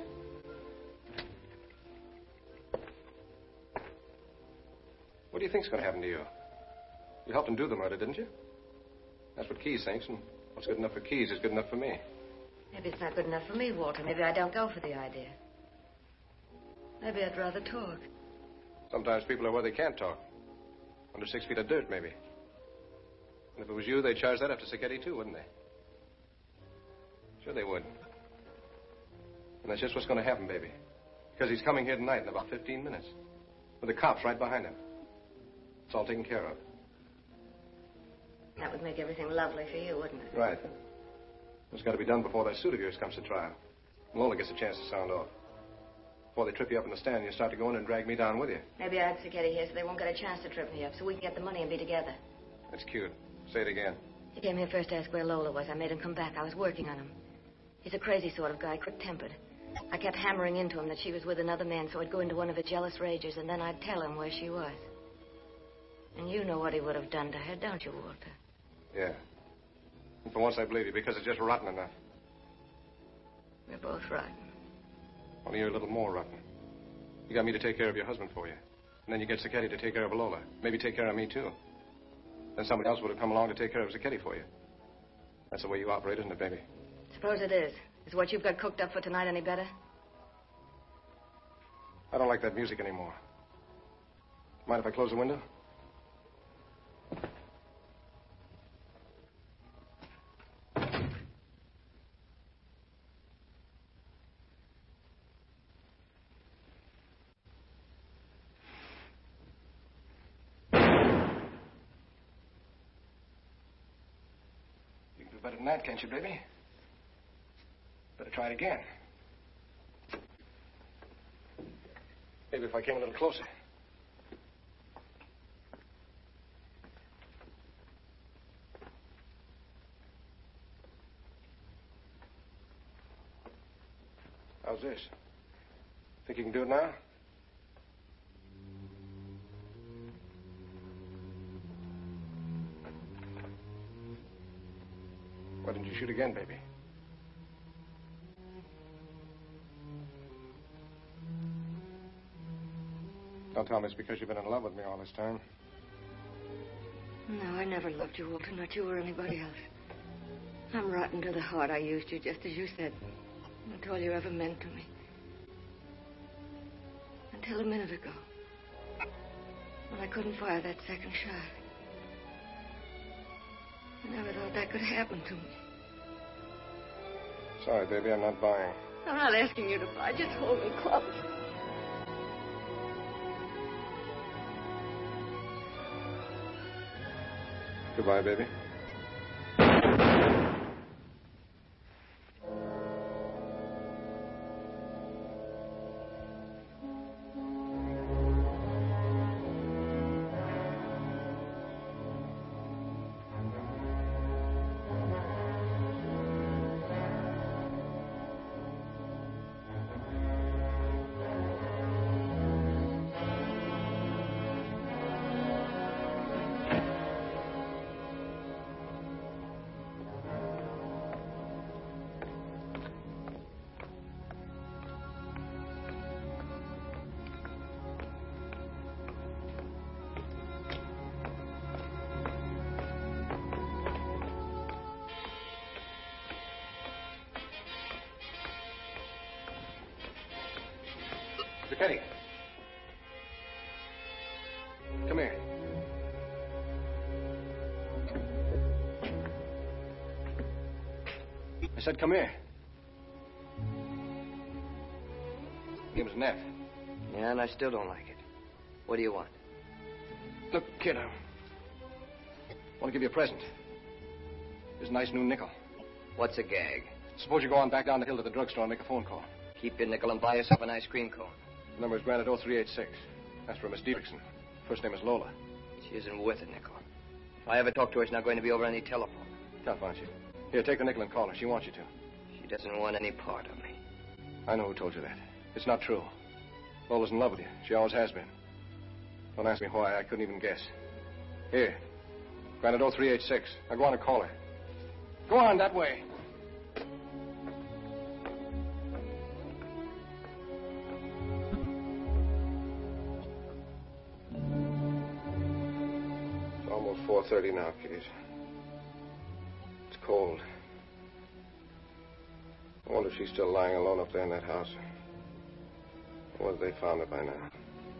What do you think's going to happen to you? You helped him do the murder, didn't you? That's what Keyes thinks, and what's good enough for Keyes is good enough for me. Maybe it's not good enough for me, Walter. Maybe I don't go for the idea. Maybe I'd rather talk. Sometimes people are where they can't talk. Under 6 feet of dirt, maybe. And if it was you, they'd charge that up to Sacchetti, too, wouldn't they? Sure they would. And that's just what's going to happen, baby. Because he's coming here tonight in about 15 minutes. With the cops right behind him. It's all taken care of. That would make everything lovely for you, wouldn't it? Right. It's got to be done before that suit of yours comes to trial. Lola gets a chance to sound off. Before they trip you up in the stand, you start to go in and drag me down with you. Maybe I had Sacchetti here so they won't get a chance to trip me up, so we can get the money and be together. That's cute. Say it again. He came here first to ask where Lola was. I made him come back. I was working on him. He's a crazy sort of guy, quick-tempered. I kept hammering into him that she was with another man, so I'd go into one of his jealous rages, and then I'd tell him where she was. And you know what he would have done to her, don't you, Walter? Yeah. And for once I believe you, because it's just rotten enough. We're both rotten. Only you're a little more rotten. You got me to take care of your husband for you. And then you get Sacchetti to take care of Lola. Maybe take care of me, too. Then somebody else would have come along to take care of Sacchetti for you. That's the way you operate, isn't it, baby? Suppose it is. Is what you've got cooked up for tonight any better? I don't like that music anymore. Mind if I close the window? You can do better than that, can't you, baby? Better try it again. Maybe if I came a little closer. How's this? Think you can do it now? Why didn't you shoot again, baby? Don't tell me it's because you've been in love with me all this time. No, I never loved you, Walter, not you or anybody else. I'm rotten to the heart. I used you just as you said. That's all you ever meant to me. Until a minute ago. When I couldn't fire that second shot. I never thought that could happen to me. Sorry, baby, I'm not buying. I'm not asking you to buy. Just hold me close. Goodbye, baby. Sacchetti. Come here. I said come here. It was an F. Yeah, and I still don't like it. What do you want? Look, kid, I want to give you a present. Here's a nice new nickel. What's a gag? Suppose you go on back down the hill to the drugstore and make a phone call. Keep your nickel and buy yourself an ice cream cone. The number is granted 0386. That's for Miss Dietrichson. First name is Lola. She isn't worth a nickel. If I ever talk to her, it's not going to be over any telephone. Tough, aren't you? Here, take the nickel and call her. She wants you to. She doesn't want any part of me. I know who told you that. It's not true. Lola's in love with you. She always has been. Don't ask me why. I couldn't even guess. Here. Granted 0386. Now go on and call her. Go on, that way. It's almost 4:30 now, kiddies. It's cold. I wonder if she's still lying alone up there in that house. Whether they found it by now.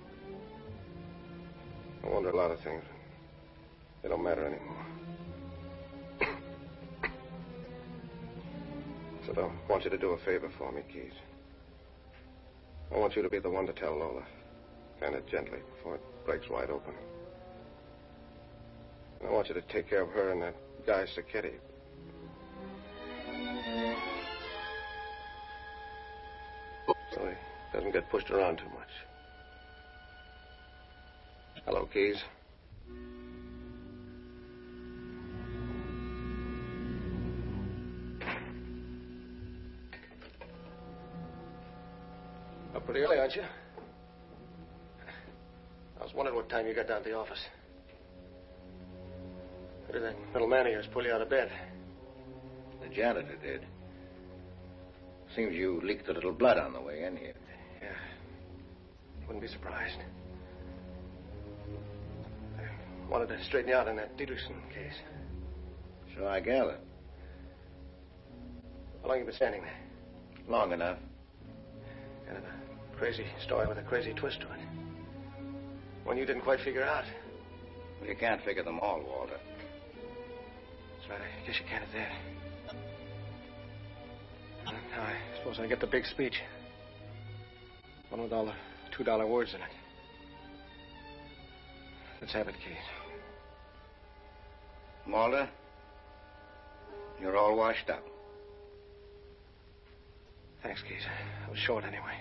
I wonder a lot of things. They don't matter anymore. So I want you to do a favor for me, Keith. I want you to be the one to tell Lola. Kind of gently before it breaks wide open. And I want you to take care of her and that guy, Sacchetti. So he doesn't get pushed around too much. Hello, Keys. Up pretty early, aren't you? I was wondering what time you got down to the office. Who did that little man of yours pull you out of bed? The janitor did. Seems you leaked a little blood on the way in here. Yeah. Wouldn't be surprised. I wanted to straighten you out in that Dietrichson case. So I gather. How long you been standing there? Long enough. Kind of a crazy story with a crazy twist to it. One you didn't quite figure out. Well, you can't figure them all, Walter. That's right. I guess you can't at that. Now, I suppose I get the big speech. One with all the $2 words in it. Let's have it, Keith. Walter, you're all washed up. Thanks, Keith. I was short anyway.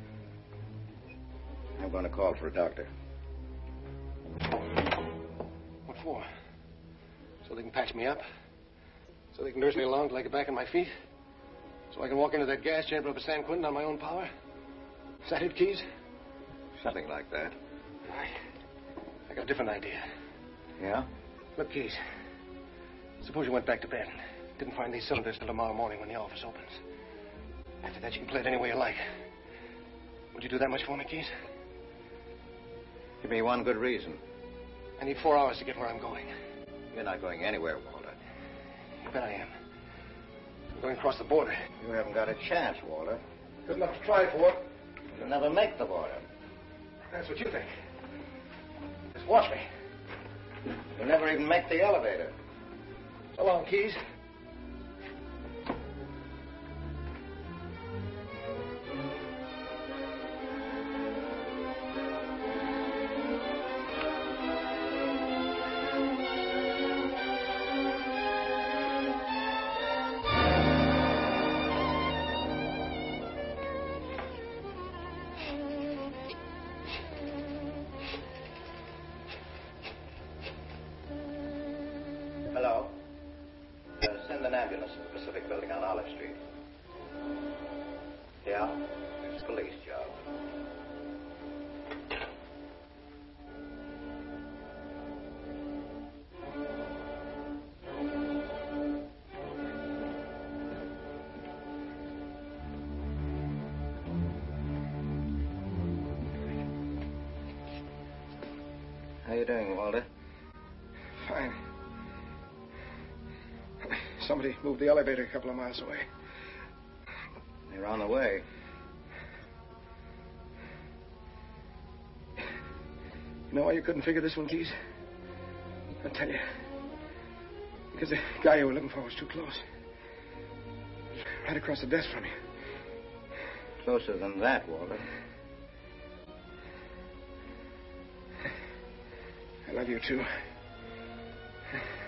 I'm going to call for a doctor. What for? So they can patch me up? So they can nurse me along till I get back on my feet? So I can walk into that gas chamber up at San Quentin on my own power? Is that it, Keys? Something like that. I got a different idea. Yeah? Look, Keys. Suppose you went back to bed and didn't find these cylinders till tomorrow morning when the office opens. After that, you can play it any way you like. Would you do that much for me, Keys? Give me one good reason. I need 4 hours to get where I'm going. You're not going anywhere, Walter. You bet I am. I'm going across the border. You haven't got a chance, Walter. Good enough to try for. You'll never make the border. That's what you think. Just watch me. You'll never even make the elevator. So long, Keys. Hello? Send an ambulance to the Pacific Building on Olive Street. Yeah? It's a police job. How you doing, Walter? Fine. Somebody moved the elevator a couple of miles away. They're on the way. You know why you couldn't figure this one, Keys? I'll tell you. Because the guy you were looking for was too close. Right across the desk from you. Closer than that, Walter. I love you, too.